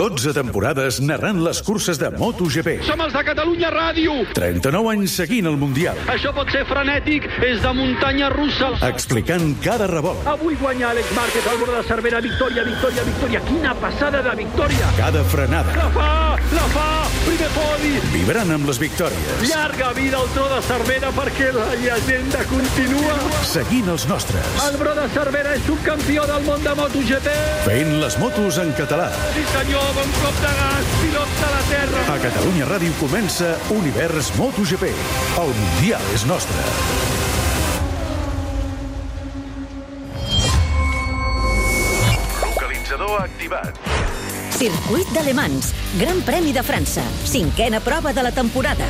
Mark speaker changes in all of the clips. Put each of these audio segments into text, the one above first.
Speaker 1: 12 temporades narrant les curses de MotoGP.
Speaker 2: Som els de Catalunya Ràdio.
Speaker 1: 39 anys seguint el Mundial.
Speaker 2: Això pot ser frenètic, és de muntanya russa.
Speaker 1: Explicant cada revolt.
Speaker 2: Avui guanya Àlex Márquez al bord de Cervera. Victòria, victòria, victòria. Quina passada de victòria.
Speaker 1: Cada frenada.
Speaker 2: La fa, primer podi.
Speaker 1: Vibrant amb les victòries.
Speaker 2: Llarga vida al tro de Cervera perquè la llegenda continua.
Speaker 1: Seguint els nostres.
Speaker 2: El bro de Cervera és subcampió del món de MotoGP.
Speaker 1: Fent les motos en català.
Speaker 2: Sí senyor, bon cop de gas, pilot de la terra.
Speaker 1: A Catalunya Ràdio comença Univers MotoGP. El Mundial és nostre. Localitzador activat.
Speaker 3: Circuit d'Alemans, Gran Premi de França, 5a prova de la temporada.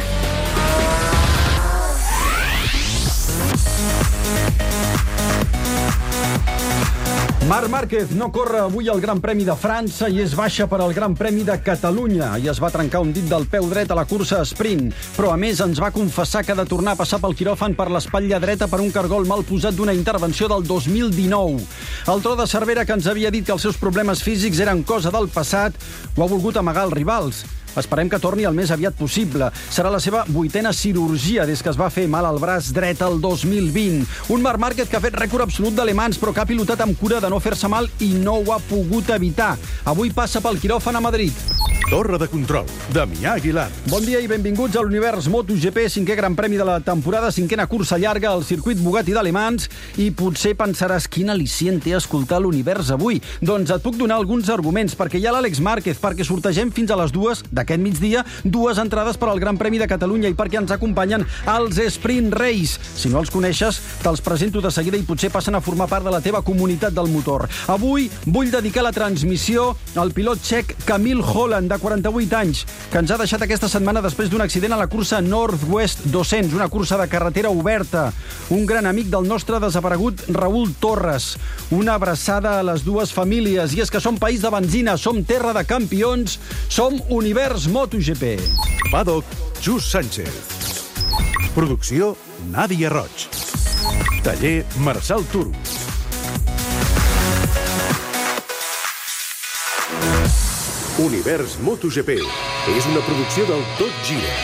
Speaker 4: Marc Márquez no corre avui al Gran Premi de França i és baixa per al Gran Premi de Catalunya i es va trencar un dit del peu dret a la cursa sprint, però a més ens va confessar que ha de tornar a passar pel quiròfan per l'espatlla dreta per un cargol mal posat d'una intervenció del 2019. El tro de Cervera, que ens havia dit que els seus problemes físics eren cosa del passat, ho ha volgut amagar als rivals. Esperem que torni el més aviat possible. Serà la seva 8a cirurgia des que es va fer mal al braç dret el 2020. Un Marc Márquez que ha fet rècord absolut d'alemans, però que ha pilotat amb cura de no fer-se mal i no ho ha pogut evitar. Avui passa pel quiròfan a Madrid.
Speaker 1: Torre de control, Damià Aguilar.
Speaker 4: Bon dia i benvinguts a l'Univers MotoGP, 5è Gran Premi de la temporada, 5a cursa llarga al circuit Bugatti d'Alemans, i potser pensaràs quin al·licient té escoltar l'Univers avui. Doncs et puc donar alguns arguments, perquè hi ha l'Àlex Márquez, perquè sortegem fins a les 2 d'aquest migdia 2 entrades per al Gran Premi de Catalunya i perquè ens acompanyen els Sprint Race. Si no els coneixes, te'ls presento de seguida i potser passen a formar part de la teva comunitat del motor. Avui vull dedicar la transmissió al pilot txec Kamil Holland, de 48 anys, que ens ha deixat aquesta setmana després d'un accident a la cursa Northwest 200, una cursa de carretera oberta. Un gran amic del nostre desaparegut Raúl Torres. Una abraçada a les dues famílies. I és que som país de benzina, som terra de campions, som Univers MotoGP.
Speaker 1: Paddock, Just Sánchez. Producció, Nàdia Roig. Taller, Marçal Turo. Univers MotoGP és una producció del Tot Gira.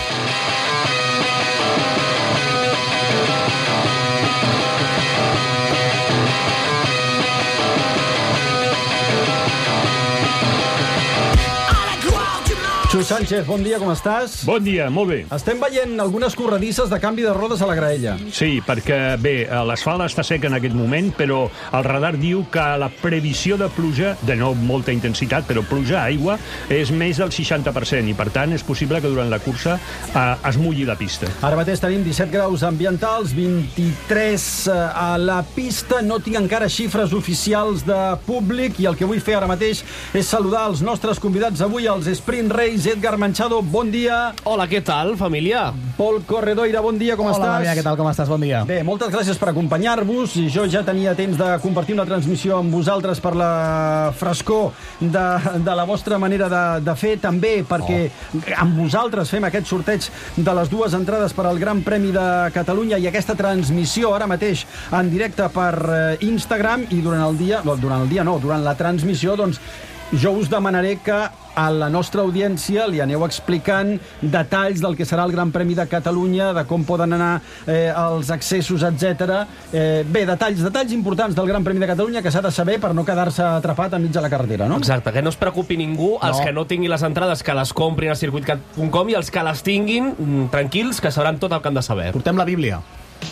Speaker 4: Xus Sánchez, bon dia, com estàs?
Speaker 5: Bon dia, molt bé.
Speaker 4: Estem veient algunes corredisses de canvi de rodes a la graella.
Speaker 5: Sí, perquè, bé, l'asfalt està sec en aquest moment, però el radar diu que la previsió de pluja, de no molta intensitat, però pluja, aigua, és més del 60%, i per tant és possible que durant la cursa es mulli la pista.
Speaker 4: Ara mateix tenim 17 graus ambientals, 23 a la pista. No tinc encara xifres oficials de públic i el que vull fer ara mateix és saludar els nostres convidats avui als Sprint Race. Edgar Manchado, bon dia.
Speaker 6: Hola, què tal, família?
Speaker 4: Pol Corredoira, bon dia, com estàs?
Speaker 6: Hola, Damià, què tal, com estàs? Bon dia.
Speaker 4: Bé, moltes gràcies per acompanyar-vos. Jo ja tenia temps de compartir una transmissió amb vosaltres per la frescor de la vostra manera de fer, també perquè amb vosaltres fem aquest sorteig de les 2 entrades per al Gran Premi de Catalunya i aquesta transmissió ara mateix en directe per Instagram, i durant la transmissió, doncs, jo us demanaré que a la nostra audiència li aneu explicant detalls del que serà el Gran Premi de Catalunya, de com poden anar els accessos, etc. Bé, detalls importants del Gran Premi de Catalunya que s'ha de saber per no quedar-se atrapat enmig de la carretera, no?
Speaker 6: Exacte, que no es preocupi ningú, els que no tinguin les entrades que les comprin a circuitcat.com i els que les tinguin, tranquils, que sabran tot el que han de saber.
Speaker 7: Portem la Bíblia.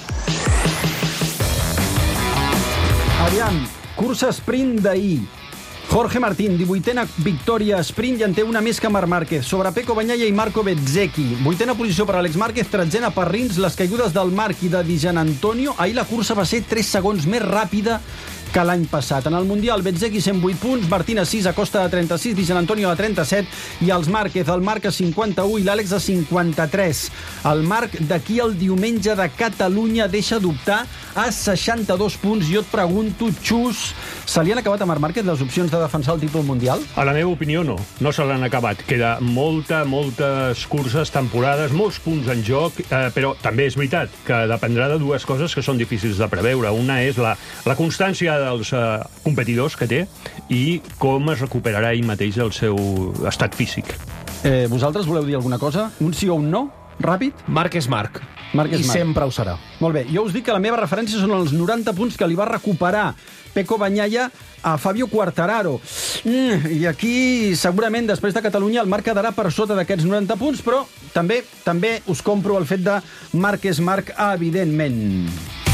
Speaker 4: Aviam, cursa sprint d'ahir. Jorge Martín, 18a victòria sprint, i en té una més que Marc Márquez. Sobre Pecco Bagnaia i Marco Bezzecchi. 8a posició per Àlex Márquez, 13a per Rins. Les caigudes del Marc i de Di Giannantonio. Ahir la cursa va ser 3 segons més ràpida que l'any passat. En el Mundial, Bezzecchi 108 punts, Martín a 6, Acosta a 36, Di Giannantonio a 37 i els Márquez, el Marc a 51 i l'Àlex a 53. El Marc d'aquí el diumenge de Catalunya deixa d'optar a 62 punts. Jo et pregunto, Xus, se li han acabat a Marc Márquez les opcions de defensar el títol mundial?
Speaker 5: A la meva opinió, no. No se l'han acabat. Queda moltes curses, temporades, molts punts en joc, però també és veritat que dependrà de dues coses que són difícils de preveure. Una és la constància dels competidors que té i com es recuperarà ell mateix el seu estat físic.
Speaker 4: Vosaltres voleu dir alguna cosa? Un sí o un no? Ràpid?
Speaker 6: Marc és Marc.
Speaker 4: Marc és
Speaker 7: I
Speaker 4: Marc.
Speaker 7: sempre ho serà.
Speaker 4: Molt bé, jo us dic que la meva referència són els 90 punts que li va recuperar Pecco Bagnaia a Fabio Quartararo. I aquí, segurament, després de Catalunya, el Marc quedarà per sota d'aquests 90 punts, però també us compro el fet de Marc és Marc, evidentment.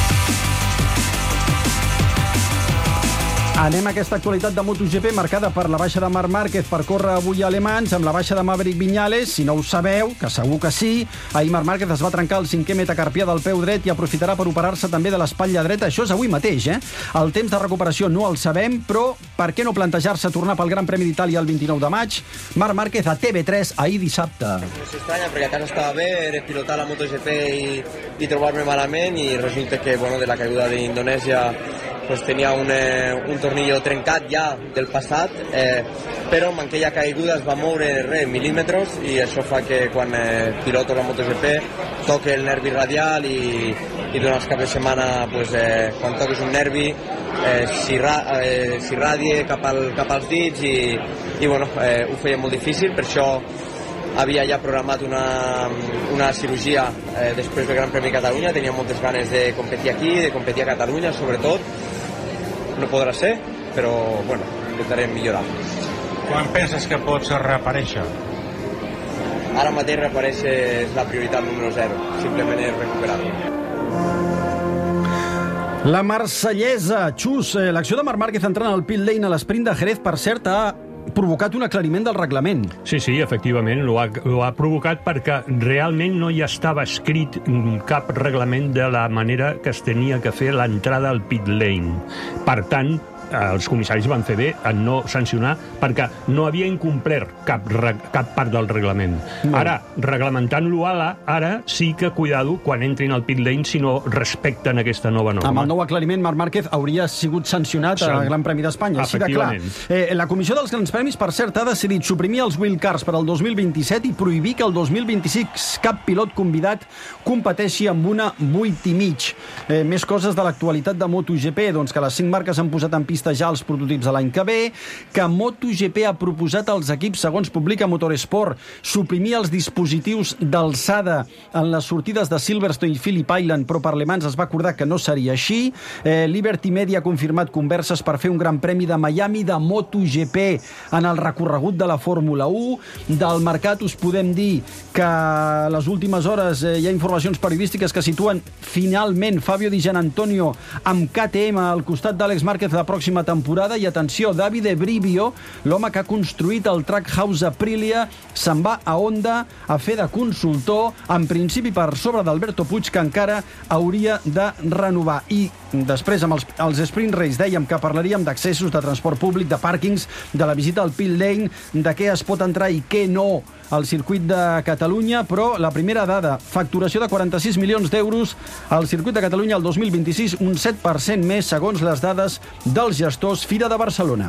Speaker 4: Anem a aquesta actualitat de MotoGP marcada per la baixa de Marc Márquez per córrer avui a Le Mans, amb la baixa de Maverick Viñales. Si no ho sabeu, que segur que sí, ahir Marc Márquez es va trencar el 5è metacarpià del peu dret i aprofitarà per operar-se també de l'espatlla dreta. Això és avui mateix, El temps de recuperació no el sabem, però per què no plantejar-se tornar pel Gran Premi d'Itàlia el 29 de maig? Marc Márquez a TV3 ahir dissabte.
Speaker 8: S'estranya perquè a casa estava bé, era pilotar la MotoGP i trobar-me malament, i resulta que, de la caiguda d'Indonèsia pues tenia un tornillo trencat ja del passat, però amb aquella caiguda es va moure mil·límetres, i això fa que quan piloto la MotoGP toque el nervi radial i durant els caps de setmana quan toques un nervi s'irradie cap als dits i ho feia molt difícil. Per això havia ja programat una cirurgia després del Gran Premi de Catalunya. Tenia moltes ganes de competir aquí, de competir a Catalunya sobretot. No podrà ser, però intentarem millorar.
Speaker 9: Quan penses que pots reaparèixer?
Speaker 8: Ara mateix reaparèixer és la prioritat número 0, simplement és recuperar-lo.
Speaker 4: La marsellesa, Xus, l'acció de Marc Márquez entrant al pit lane a l'esprint de Jerez, per cert, ha provocat un aclariment del reglament.
Speaker 5: Sí, efectivament, ho ha provocat perquè realment no hi estava escrit cap reglament de la manera que es tenia que fer l'entrada al pit lane. Per tant, els comissaris van fer bé en no sancionar perquè no havia incomplert cap part del reglament. Ara, reglamentant-lo ara sí que, cuidado, quan entrin al pit lane si no respecten aquesta nova norma.
Speaker 4: Amb el nou aclariment, Marc Márquez hauria sigut sancionat al Gran Premi d'Espanya, així de clar. La Comissió dels Grans Premis, per cert, ha decidit suprimir els wildcards per al 2027 i prohibir que el 2026 cap pilot convidat competeixi amb una 8 i mig. Més coses de l'actualitat de MotoGP, doncs que les 5 marques han posat en pista ja els prototips de l'any que ve, que MotoGP ha proposat als equips, segons publica Motorsport, suprimir els dispositius d'alçada en les sortides de Silverstone i Phillip Island, però per Le Mans es va acordar que no seria així. Liberty Media ha confirmat converses per fer un Gran Premi de Miami de MotoGP en el recorregut de la Fórmula 1. Del mercat us podem dir que a les últimes hores hi ha informacions periodístiques que situen finalment Fabio Di Gianantonio amb KTM al costat d'Àlex Márquez la pròxima temporada. I atenció, Davide Brivio, l'home que ha construït el Trackhouse Aprilia, se'n va a Honda a fer de consultor, en principi per sobre d'Alberto Puig, que encara hauria de renovar. I després, amb els Sprint Race, dèiem que parlaríem d'accessos, de transport públic, de pàrquings, de la visita al pit lane, de què es pot entrar i què no al circuit de Catalunya, però la primera dada, facturació de 46 milions d'euros al circuit de Catalunya el 2026, un 7% més segons les dades dels gestors Fira de Barcelona.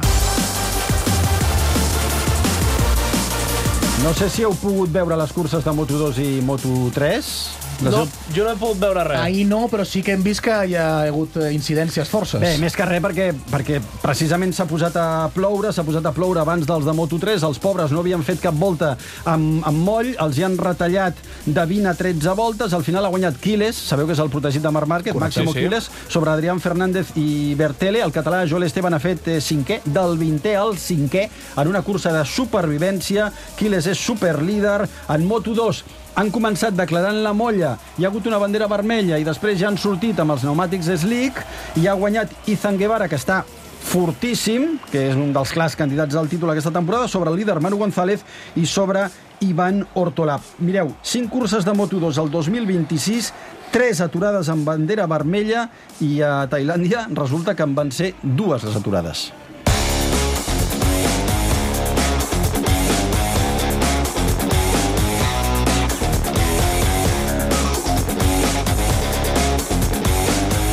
Speaker 4: No sé si heu pogut veure les curses de Moto2 i Moto3.
Speaker 6: No, jo no he pogut veure res.
Speaker 7: Ahir no, però sí que hem vist que hi ha hagut incidències forces.
Speaker 4: Bé, més que res perquè precisament s'ha posat a ploure abans dels de Moto3. Els pobres no havien fet cap volta amb moll, els hi han retallat de 20 a 13 voltes. Al final ha guanyat Quiles, sabeu que és el protegit de Marc Márquez, Máximo Quiles, sobre Adrián Fernández i Bertele. El català Joel Esteban ha fet 5è, del 20è al 5è, en una cursa de supervivència. Quiles és superlíder. En Moto2 han començat declarant la molla, hi ha hagut una bandera vermella i després ja han sortit amb els pneumàtics slick i ha guanyat Izan Guevara, que està fortíssim, que és un dels clars candidats al títol aquesta temporada, sobre el líder Manu González i sobre Ivan Ortolà. Mireu, 5 curses de Moto2 al 2026, 3 aturades amb bandera vermella, i a Tailàndia resulta que en van ser 2 les aturades.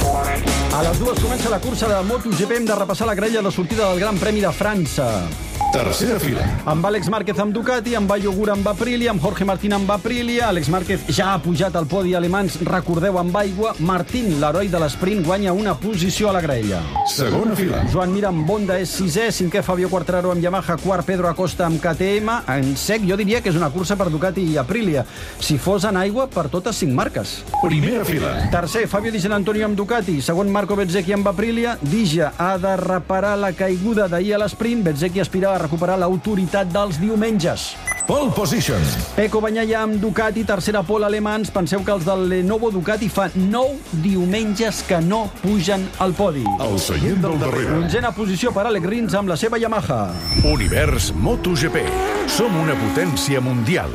Speaker 4: A les 2 comença la cursa de MotoGP. Hem de repassar la grella de sortida del Gran Premi de França.
Speaker 1: Tercera fila.
Speaker 4: Amb Àlex Márquez amb Ducati, amb Bayo Gura amb Aprilia, amb Jorge Martín amb Aprilia. Àlex Márquez ja ha pujat al podi alemans, recordeu, amb aigua. Martín, l'heroi de l'esprint, guanya una posició a la graella.
Speaker 1: Segona fila.
Speaker 4: Joan Mir amb Honda és sisè, cinquè Fabio Quartararo amb Yamaha, quart Pedro Acosta amb KTM. En sec, jo diria que és una cursa per Ducati i Aprilia. Si fos en aigua, per totes 5 marques.
Speaker 1: Primera fila.
Speaker 4: Tercer, Fabio Di Giannantonio amb Ducati. Segon, Marco Bezzecchi amb Aprilia. Dija ha de reparar la caiguda d'ahir a l'esprint. Bezzecchi aspira a recuperar l'autoritat dels diumenges.
Speaker 1: Pole position.
Speaker 4: Pecco Bagnaia amb Ducati, tercera pole alemans. Penseu que els del Lenovo Ducati fa 9 diumenges que no pugen al podi.
Speaker 1: El seient del darrere.
Speaker 4: Onzena posició per Alex Rins amb la seva Yamaha.
Speaker 1: Univers MotoGP. Som una potència mundial.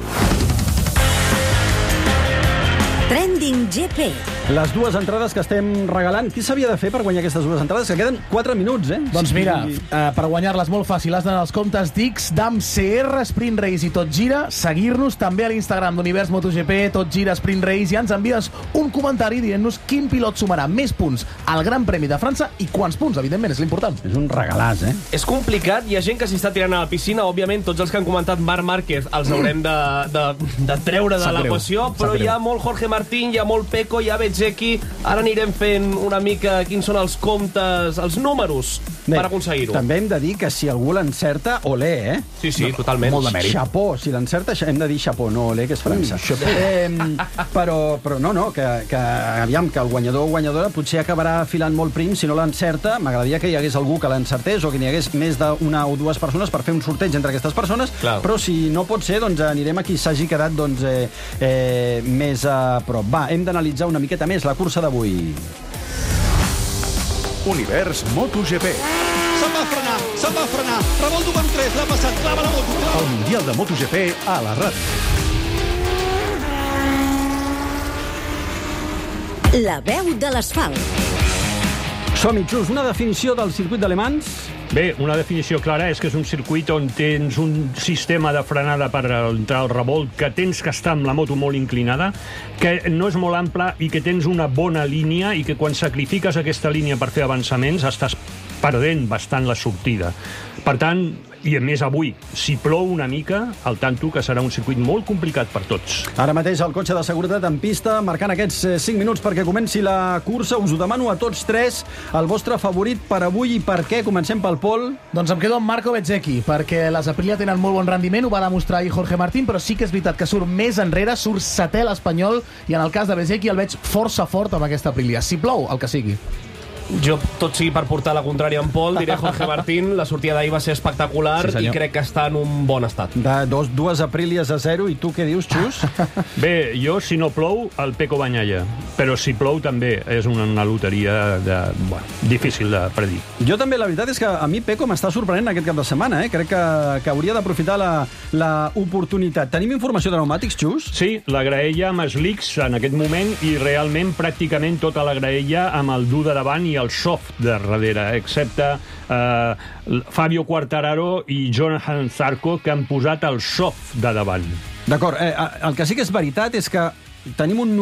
Speaker 3: Trending GP.
Speaker 4: Les dues entrades que estem regalant. Qui s'havia de fer per guanyar aquestes dues entrades? Que queden 4 minuts, eh?
Speaker 7: Doncs mira, per guanyar-les molt fàcil, has d'anar als comptes d'X, d'AM, CR, Sprint Race i Tot Gira, seguir-nos també a l'Instagram d'Univers MotoGP, Tot Gira, Sprint Race, i ens envies un comentari dient-nos quin pilot sumarà més punts al Gran Premi de França i quants punts, evidentment, és l'important.
Speaker 4: És un regalàs, eh?
Speaker 6: És complicat, hi ha gent que s'hi està tirant a la piscina, òbviament tots els que han comentat Marc Márquez els haurem de treure de l'equació, però hi ha molt Jorge Martín, hi ha molt Pecco, hi ha Bezzecchi. Ara anirem fent una mica quins són els comptes, els números per aconseguir-ho.
Speaker 4: També hem de dir que si algú l'encerta, olé, eh?
Speaker 6: Sí, totalment.
Speaker 7: Molt de mèrit.
Speaker 4: Chapó, si l'encerta hem de dir chapó, no olé, que és França. Però no, que aviam, que el guanyador o guanyadora potser acabarà filant molt prim si no l'encerta. M'agradaria que hi hagués algú que l'encertés o que n'hi hagués més d'una o dues persones per fer un sorteig entre aquestes persones.
Speaker 6: Clar.
Speaker 4: Però si no pot ser, doncs anirem a qui s'hagi quedat més a prop. Va, hem d'analitzar una miqueta més la cursa d'avui.
Speaker 1: Univers MotoGP.
Speaker 10: Se'n va frenar. Revolto amb 3, l'ha passat, clava la moto.
Speaker 1: El Mundial de MotoGP a la ràdio.
Speaker 3: La veu de l'asfalt.
Speaker 4: Som-hi, Xus, una definició del circuit d'Alemans.
Speaker 5: Bé, una definició clara és que és un circuit on tens un sistema de frenada per entrar al revolt, que tens que estar amb la moto molt inclinada, que no és molt ample i que tens una bona línia i que quan sacrifiques aquesta línia per fer avançaments estàs perdent bastant la sortida. Per tant, i a més avui, si plou una mica, al tanto que serà un circuit molt complicat per tots.
Speaker 4: Ara mateix el cotxe de seguretat en pista, marcant aquests 5 minuts perquè comenci la cursa. Us ho demano a tots tres, el vostre favorit per avui i per què. Comencem pel Pol.
Speaker 7: Doncs em quedo amb Marco Bezzecchi, perquè les Aprilia tenen molt bon rendiment, ho va demostrar ahir Jorge Martín, però sí que és veritat que surt més enrere, surt setè l'Espanyol, i en el cas de Bezzecchi el veig força fort amb aquesta Aprilia. Si plou, el que sigui.
Speaker 6: Jo, tot sigui per portar la contrària en Pol, diré Jorge Martín. La sortida d'ahir va ser espectacular, sí, i crec que està en un bon estat.
Speaker 4: Dues Aprilies a 0, i tu què dius, Xus?
Speaker 5: Bé, jo, si no plou, el Pecco Bagnaia. Però si plou, també és una loteria difícil de predir.
Speaker 4: Jo també, la veritat és que a mi Pecco m'està sorprenent aquest cap de setmana, eh? Crec que hauria d'aprofitar l'oportunitat. Tenim informació de pneumàtics, Xus?
Speaker 5: Sí, la graella amb slicks en aquest moment, i realment pràcticament tota la graella amb el dur de davant i el soft de darrere, excepte Fabio Quartararo i Johan Zarco, que han posat el soft de davant.
Speaker 4: D'acord, el que sí que és veritat és que tenim un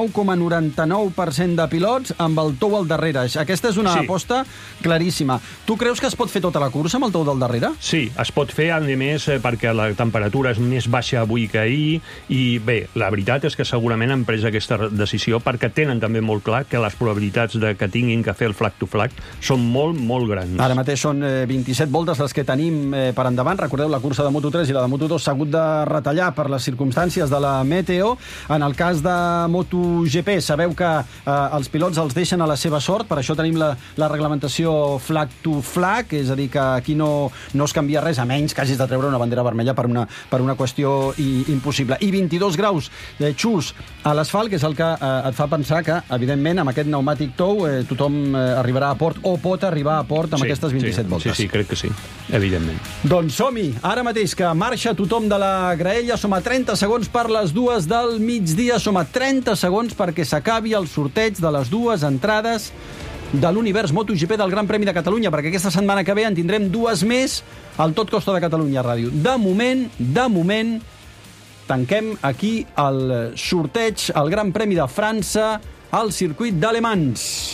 Speaker 4: 99,99% de pilots amb el tou al darrere. Aquesta és una aposta claríssima. Tu creus que es pot fer tota la cursa amb el tou del darrere?
Speaker 5: Sí, es pot fer, a més, perquè la temperatura és més baixa avui que ahir, i bé, la veritat és que segurament han pres aquesta decisió perquè tenen també molt clar que les probabilitats de que tinguin que fer el flag to flag són molt, molt grans.
Speaker 4: Ara mateix són 27 voltes les que tenim per endavant. Recordeu, la cursa de Moto3 i la de Moto2 s'ha hagut de retallar per les circumstàncies de la meteo. En el cas de MotoGP, sabeu que els pilots els deixen a la seva sort, per això tenim la reglamentació flag to flag, és a dir, que aquí no es canvia res, a menys que hagis de treure una bandera vermella per una qüestió impossible. I 22 graus, Xus, a l'asfalt, que és el que et fa pensar que, evidentment, amb aquest pneumàtic tou tothom arribarà a port, o pot arribar a port amb aquestes 27 voltes.
Speaker 5: Sí, crec que sí, evidentment.
Speaker 4: Doncs som-hi, ara mateix que marxa tothom de la graella, som a 30 segons per les 2 del migdia, som a 30 segons perquè s'acabi el sorteig de les dues entrades de l'Univers MotoGP del Gran Premi de Catalunya, perquè aquesta setmana que ve en tindrem 2 més al Tot Costa de Catalunya Ràdio. De moment, tanquem aquí el sorteig al Gran Premi de França al circuit d'Alemans.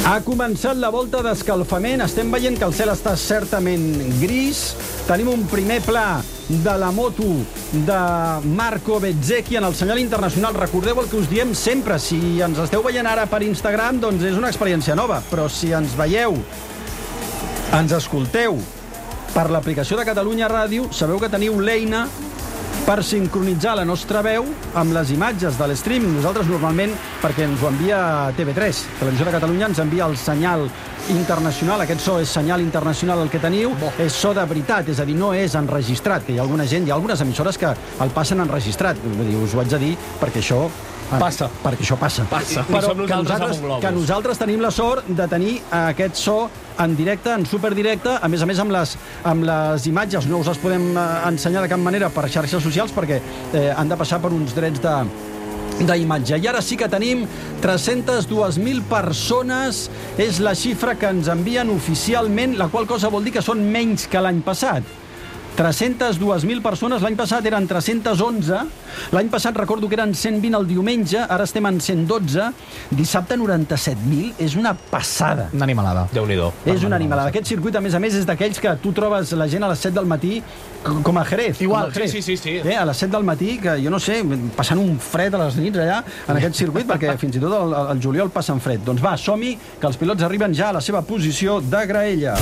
Speaker 4: Ha començat la volta d'escalfament. Estem veient que el cel està certament gris. Tenim un primer pla de la moto de Marco Bezzecchi en el senyal internacional. Recordeu el que us diem sempre. Si ens esteu veient ara per Instagram, doncs és una experiència nova. Però si ens veieu, ens escolteu per l'aplicació de Catalunya Ràdio, sabeu que teniu l'eina per sincronitzar la nostra veu amb les imatges de l'streaming. Nosaltres normalment, perquè ens ho envia TV3, Televisió de Catalunya, ens envia el senyal internacional. Aquest so és senyal internacional el que teniu, és so de veritat, és a dir, no és enregistrat, que hi ha alguna gent, hi ha algunes emissores que el passen enregistrat. Vull dir, us ho haig de dir perquè això passa. Perquè això passa. Però que nosaltres tenim la sort de tenir aquest so en directe, en superdirecte, a més amb les imatges. No us les podem ensenyar de cap manera per xarxes socials perquè han de passar per uns drets d'imatge. I ara sí que tenim 302.000 persones, és la xifra que ens envien oficialment, la qual cosa vol dir que són menys que l'any passat. 302.000 persones, l'any passat eren 311, l'any passat recordo que eren 120 el diumenge, ara estem en 112, dissabte 97.000, és una passada.
Speaker 7: Una animalada.
Speaker 6: Déu-n'hi-do.
Speaker 4: És una animalada. Aquest circuit, a més, és d'aquells que tu trobes la gent a les 7 del matí, com a Jerez.
Speaker 7: Igual,
Speaker 6: sí.
Speaker 4: A les 7 del matí, que jo no sé, passant un fred a les nits allà, en aquest circuit, perquè fins i tot el juliol passen fred. Doncs va, som-hi, que els pilots arriben ja a la seva posició de graella.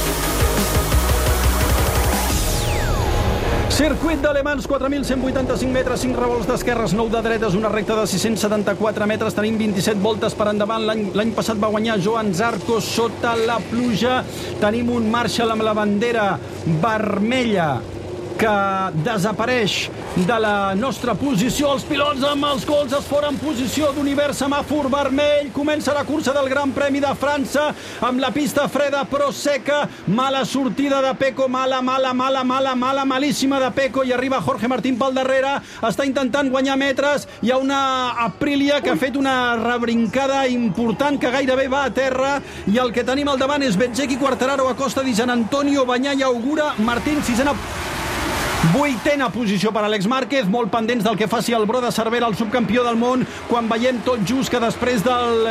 Speaker 4: Circuit d'Alemans, 4.185 metres, 5 revolts d'esquerres, 9 de dretes, una recta de 674 metres, tenim 27 voltes per endavant. L'any passat va guanyar Joan Zarco sota la pluja. Tenim un Marshall amb la bandera vermella que desapareix de la nostra posició. Els pilots amb els colzes fora en posició d'univers, semàfor vermell. Comença la cursa del Gran Premi de França amb la pista freda però seca. Mala sortida de Pecco, malíssima de Pecco, i arriba Jorge Martín pel darrere. Està intentant guanyar metres. Hi ha una Aprilia que ha fet una rebrincada important que gairebé va a terra, i el que tenim al davant és Bezzecchi, Quartararo, Acosta, Di Giannantonio, Bagnaia i Augura. Martín, vuitena posició per Àlex Márquez, molt pendents del que faci el Bro de Cervera, el subcampió del món, quan veiem tot just que després del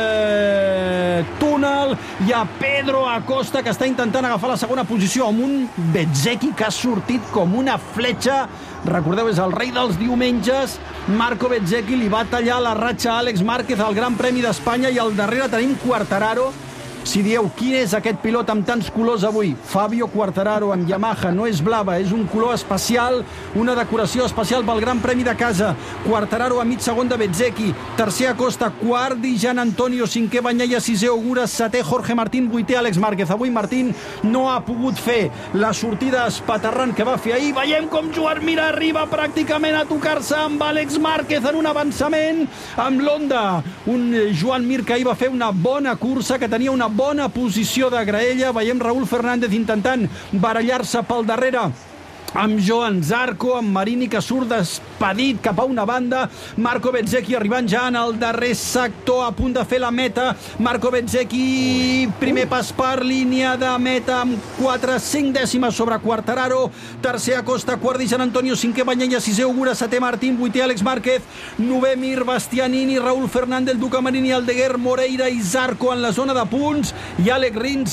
Speaker 4: túnel hi ha Pedro Acosta, que està intentant agafar la segona posició amb un Bezzecchi que ha sortit com una fletxa. Recordeu, és el rei dels diumenges. Marco Bezzecchi li va tallar la ratxa a Àlex Márquez al Gran Premi d'Espanya, i al darrere tenim Quartararo. Si dieu, quin és aquest pilot amb tants colors avui? Fabio Quartararo amb Yamaha, no és blava, és un color especial, una decoració especial pel Gran Premi de casa. Quartararo a mig segon de Bezzecchi, tercer Acosta, quart Di Giannantonio, cinquè Bagnaia, sisè Augura, setè Jorge Martín, vuitè Àlex Márquez. Avui Martín no ha pogut fer la sortida espaterrant que va fer ahir. Veiem com Joan Mir arriba pràcticament a tocar-se amb Àlex Márquez en un avançament amb l'Honda. Un Joan Mir que ahir va fer una bona cursa, que tenia una bona posició de graella. Veiem Raúl Fernández intentant barallar-se pel darrere amb Joan Zarco, amb Marini que surt despedit cap a una banda. Marco Bezzecchi arribant ja en el darrer sector, a punt de fer la meta. Marco Bezzecchi, primer pas per línia de meta amb 4-5 dècimes sobre Quartararo. Tercer Acosta, quart Di Giannantonio, cinquè Bagnaia, sisè Augura, setè Martín, vuitè Àlex Márquez, novè Mir, Bastianini, Raúl Fernández, Duca Marini, Aldeguer, Moreira i Zarco en la zona de punts, i Àlex Rins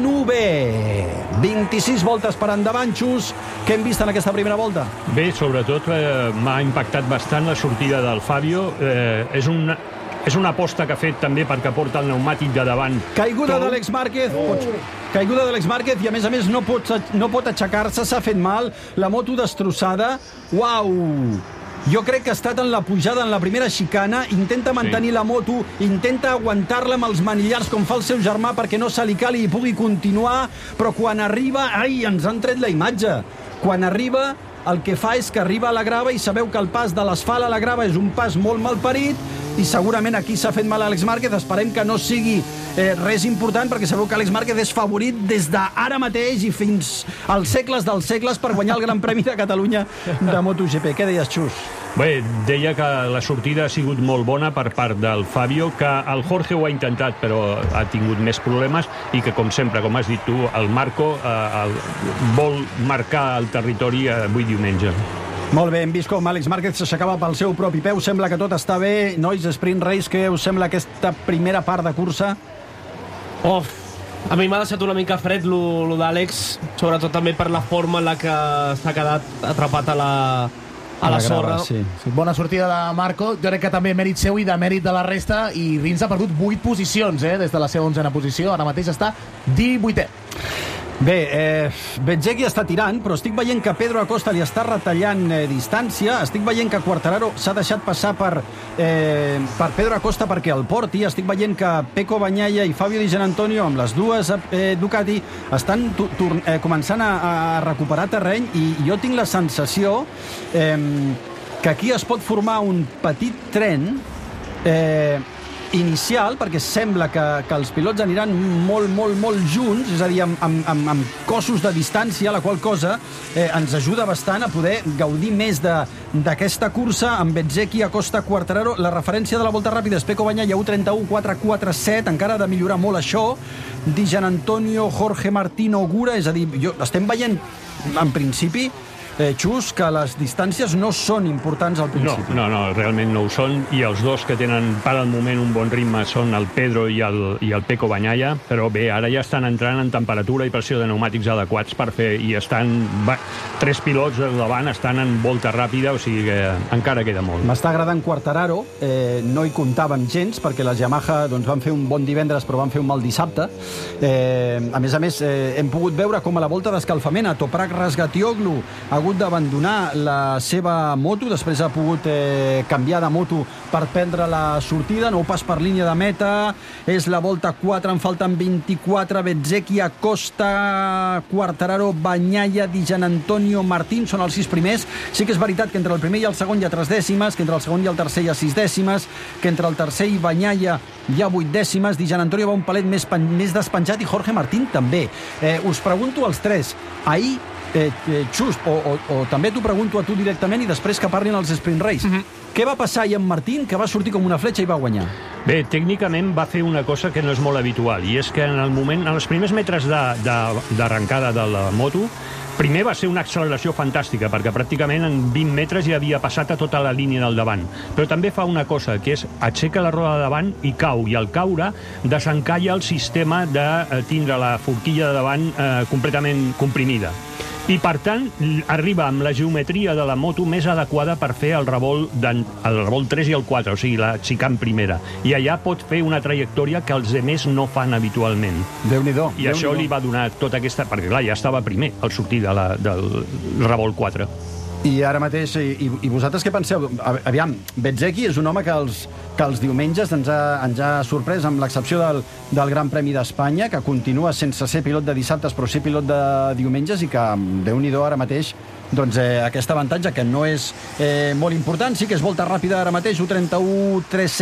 Speaker 4: 19. 26 voltes per endavant, Xus. Què hem vist en aquesta primera volta?
Speaker 5: Bé, sobretot m'ha impactat bastant la sortida del Fabio. És una aposta que ha fet també perquè porta el pneumàtic de davant.
Speaker 4: Caiguda d'Àlex Márquez. Caiguda d'Àlex Márquez, i a més no pot aixecar-se, s'ha fet mal, la moto destrossada. Uau! Jo crec que ha estat en la pujada, en la primera xicana, intenta mantenir la moto, intenta aguantar-la amb els manillars com fa el seu germà perquè no se li cali i pugui continuar, però quan arriba... Ai, ens han tret la imatge. Quan arriba, el que fa és que arriba a la grava, i sabeu que el pas de l'asfalt a la grava és un pas molt malparit, i segurament aquí s'ha fet mal a Àlex Márquez. Esperem que no sigui res important, perquè sabeu que Àlex Márquez és favorit des d'ara mateix i fins als segles dels segles per guanyar el Gran Premi de Catalunya de MotoGP. Què deies, Xus?
Speaker 5: Bé, deia que la sortida ha sigut molt bona per part del Fabio, que el Jorge ho ha intentat però ha tingut més problemes, i que, com sempre, com has dit tu, el Marco vol marcar el territori avui diumenge.
Speaker 4: Molt bé, hem vist com Àlex Márquez s'aixecava pel seu propi peu. Sembla que tot està bé. Nois, Sprint Race, què us sembla aquesta primera part de cursa?
Speaker 6: A mi m'ha deixat una mica fred lo d'Àlex, sobretot també per la forma en la que s'ha quedat atrapat a la sorra.
Speaker 7: Sí. Bona sortida de Marco. Jo crec que també mèrit seu i de mèrit de la resta. I Rins ha perdut 8 posicions des de la seva 11a posició. Ara mateix està 18è.
Speaker 4: Bé, Bezzecchi està tirant, però estic veient que Pedro Acosta li està retallant distància. Estic veient que Quartararo s'ha deixat passar per Pedro Acosta perquè el porti. Estic veient que Pecco Bagnaia i Fabio Di Giannantonio, amb les dues Ducati, estan començant a recuperar terreny, i jo tinc la sensació que aquí es pot formar un petit tren inicial, perquè sembla que els pilots aniran molt junts, és a dir, amb cossos de distància, la qual cosa ens ajuda bastant a poder gaudir més d'aquesta cursa, amb Bezzecchi, Acosta, Quartararo. La referència de la volta ràpida és Pecco Bagnaia 1:31, 4:47, encara ha de millorar molt això. Di Giannantonio, Jorge Martín, Ogura, és a dir, estem veient en principi, Xus, que les distàncies no són importants al principi.
Speaker 5: No, realment no ho són, i els dos que tenen per al moment un bon ritme són el Pedro i el Pecco Bagnaia, però bé, ara ja estan entrant en temperatura i pressió de pneumàtics adequats per fer, i estan... 3 pilots al davant estan en volta ràpida, o sigui que encara queda molt.
Speaker 4: M'està agradant Quartararo, no hi comptàvem gens, perquè les Yamaha van fer un bon divendres, però van fer un mal dissabte. A més, hem pogut veure com a la volta d'escalfament a Toprak Razgatlioglu ha hagut d'abandonar la seva moto, després ha pogut canviar de moto per prendre la sortida, no pas per línia de meta, és la volta 4, en falten 24, Bezzecchi, Acosta, Quartararo, Bagnaia, Di Giannantonio, Martín, són els 6 primers. Sí que és veritat que entre el primer i el segon hi ha 3 dècimes, que entre el segon i el tercer hi ha 6 dècimes, que entre el tercer i Bagnaia hi ha 8 dècimes, Di Giannantonio va un palet més despenjat, i Jorge Martín també. Us pregunto als 3, ahir Xus, o també t'ho pregunto a tu directament i després que parlin els Sprint Race. Què va passar ahir amb Martín, que va sortir com una fletxa i va guanyar?
Speaker 5: Bé, tècnicament va fer una cosa que no és molt habitual, i és que en els primers metres d'arrencada de la moto, primer va ser una acceleració fantàstica, perquè pràcticament en 20 metres ja havia passat a tota la línia del davant. Però també fa una cosa, que és aixeca la roda de davant i cau, i al caure desencalla el sistema de tindre la forquilla de davant completament comprimida. I, per tant, arriba amb la geometria de la moto més adequada per fer el revolt 3 i el 4, o sigui, la xicant primera. I allà pot fer una trajectòria que els altres no fan habitualment.
Speaker 4: Déu-n'hi-do.
Speaker 5: I això li va donar tota aquesta... Perquè, clar, ja estava primer al sortir del revolt 4.
Speaker 4: I ara mateix, i vosaltres què penseu? Aviam, Bezzecchi és un home que els diumenges ens ha sorprès, amb l'excepció del Gran Premi d'Espanya, que continua sense ser pilot de dissabtes, però ser pilot de diumenges, i que, Déu-n'hi-do, ara mateix, aquest avantatge, que no és molt important. Sí que és volta ràpida ara mateix, 1:31,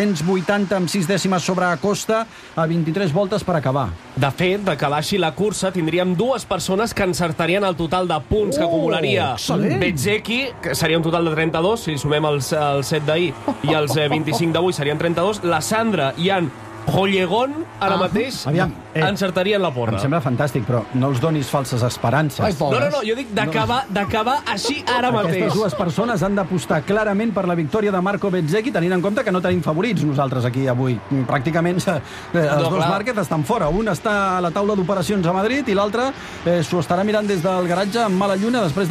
Speaker 4: 380, amb 6 dècimes sobre Acosta, a 23 voltes per acabar.
Speaker 6: De fet, d'acabar així la cursa, tindríem 2 persones que encertarien el total de punts que acumularia Bezzecchi, que seria un total de 32, si sumem els 7 d'ahir i els 25 d'avui serien 32. La Sandra i en Rollegon, ara mateix, encertarien la porra.
Speaker 4: Em sembla fantàstic, però no els donis falses esperances.
Speaker 6: No, jo dic d'acabar així ara mateix.
Speaker 4: Aquestes 2 persones han d'apostar clarament per la victòria de Marco Bezzecchi, tenint en compte que no tenim favorits nosaltres aquí avui. Pràcticament els 2 Márquez estan fora. Un està a la taula d'operacions a Madrid i l'altre s'ho estarà mirant des del garatge amb mala lluna després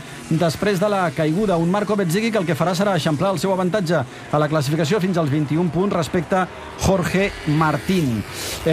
Speaker 4: de la caiguda. Un Marco Bezzecchi que el que farà serà eixamplar el seu avantatge a la classificació fins als 21 punts respecte a Jorge Martín.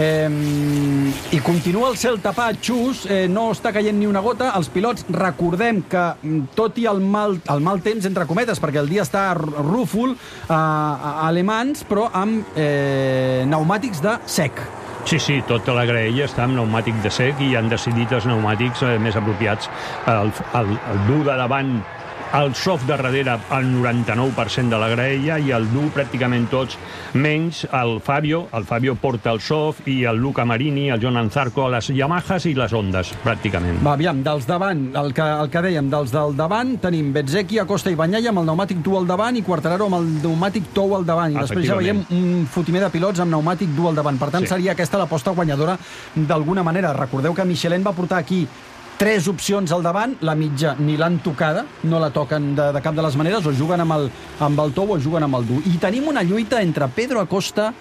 Speaker 4: I continua el cel tapat, Xus, no està caient ni una gota. Els pilots, recordem que, tot i el mal temps, entre cometes, perquè el dia està rúfol a Le Mans, però amb pneumàtics de sec.
Speaker 5: Sí, tota la graella està amb pneumàtic de sec, i han decidit els pneumàtics més apropiats. El dur de davant, el soft de darrere, el 99% de la graella, i el dur pràcticament tots, menys el Fabio. El Fabio porta el soft, i el Luca Marini, el Jonan Zarco, les Yamahas i les Hondas, pràcticament.
Speaker 4: Va, aviam, dels davant, el que dèiem, dels del davant, tenim Bezzecchi, Acosta i Bagnaia amb el pneumàtic dur al davant, i Quartararo amb el pneumàtic tou al davant. I després ja veiem un fotimer de pilots amb pneumàtic dur al davant. Per tant, seria aquesta l'aposta guanyadora d'alguna manera. Recordeu que Michelin va portar aquí 3 opcions al davant, la mitja ni l'han tocada, no la toquen de cap de les maneres, o juguen amb el tou o juguen amb el dur. I tenim una lluita entre Pedro Acosta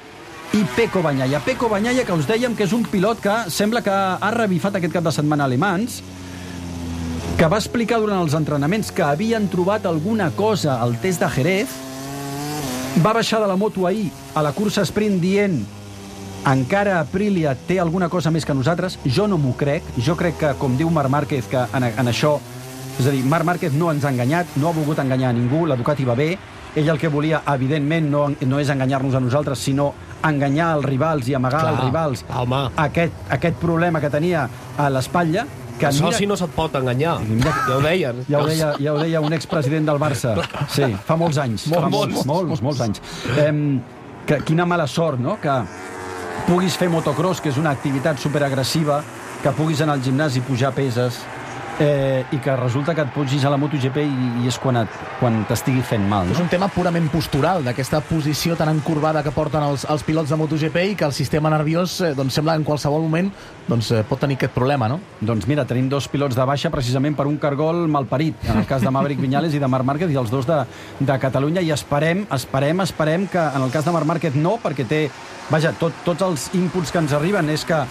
Speaker 4: i Pecco Bagnaia. Pecco Bagnaia, que us dèiem que és un pilot que sembla que ha revifat aquest cap de setmana a Le Mans, que va explicar durant els entrenaments que havien trobat alguna cosa al test de Jerez, va baixar de la moto ahir a la cursa sprint dient encara Aprilia té alguna cosa més que nosaltres. Jo no m'ho crec. Jo crec que, com diu Marc Márquez, que en això... És a dir, Marc Márquez no ens ha enganyat, no ha volgut enganyar a ningú, la Ducati va bé. Ell el que volia, evidentment, no és enganyar-nos a nosaltres, sinó enganyar els rivals i amagar als rivals aquest problema que tenia a l'espatlla.
Speaker 6: El soci no se't pot enganyar, ja ho deien.
Speaker 4: Ja ho deia un expresident del Barça. Sí, fa molts anys. Molts anys. Quina mala sort, no?, que puguis fer motocross, que és una activitat superagressiva, que puguis anar al gimnàs i pujar peses, i que resulta que et pugis a la MotoGP i és quan t'estigui fent mal, no?
Speaker 7: És un tema purament postural, d'aquesta posició tan encorbada que porten els pilots de MotoGP i que el sistema nerviós sembla que en qualsevol moment pot tenir aquest problema, no?
Speaker 4: Doncs mira, tenim dos pilots de baixa precisament per un cargol malparit, en el cas de Maverick Viñales i de Marc Márquez, i els dos de Catalunya, i esperem que en el cas de Marc Márquez no, perquè té... Vaja, tots els inputs que ens arriben és que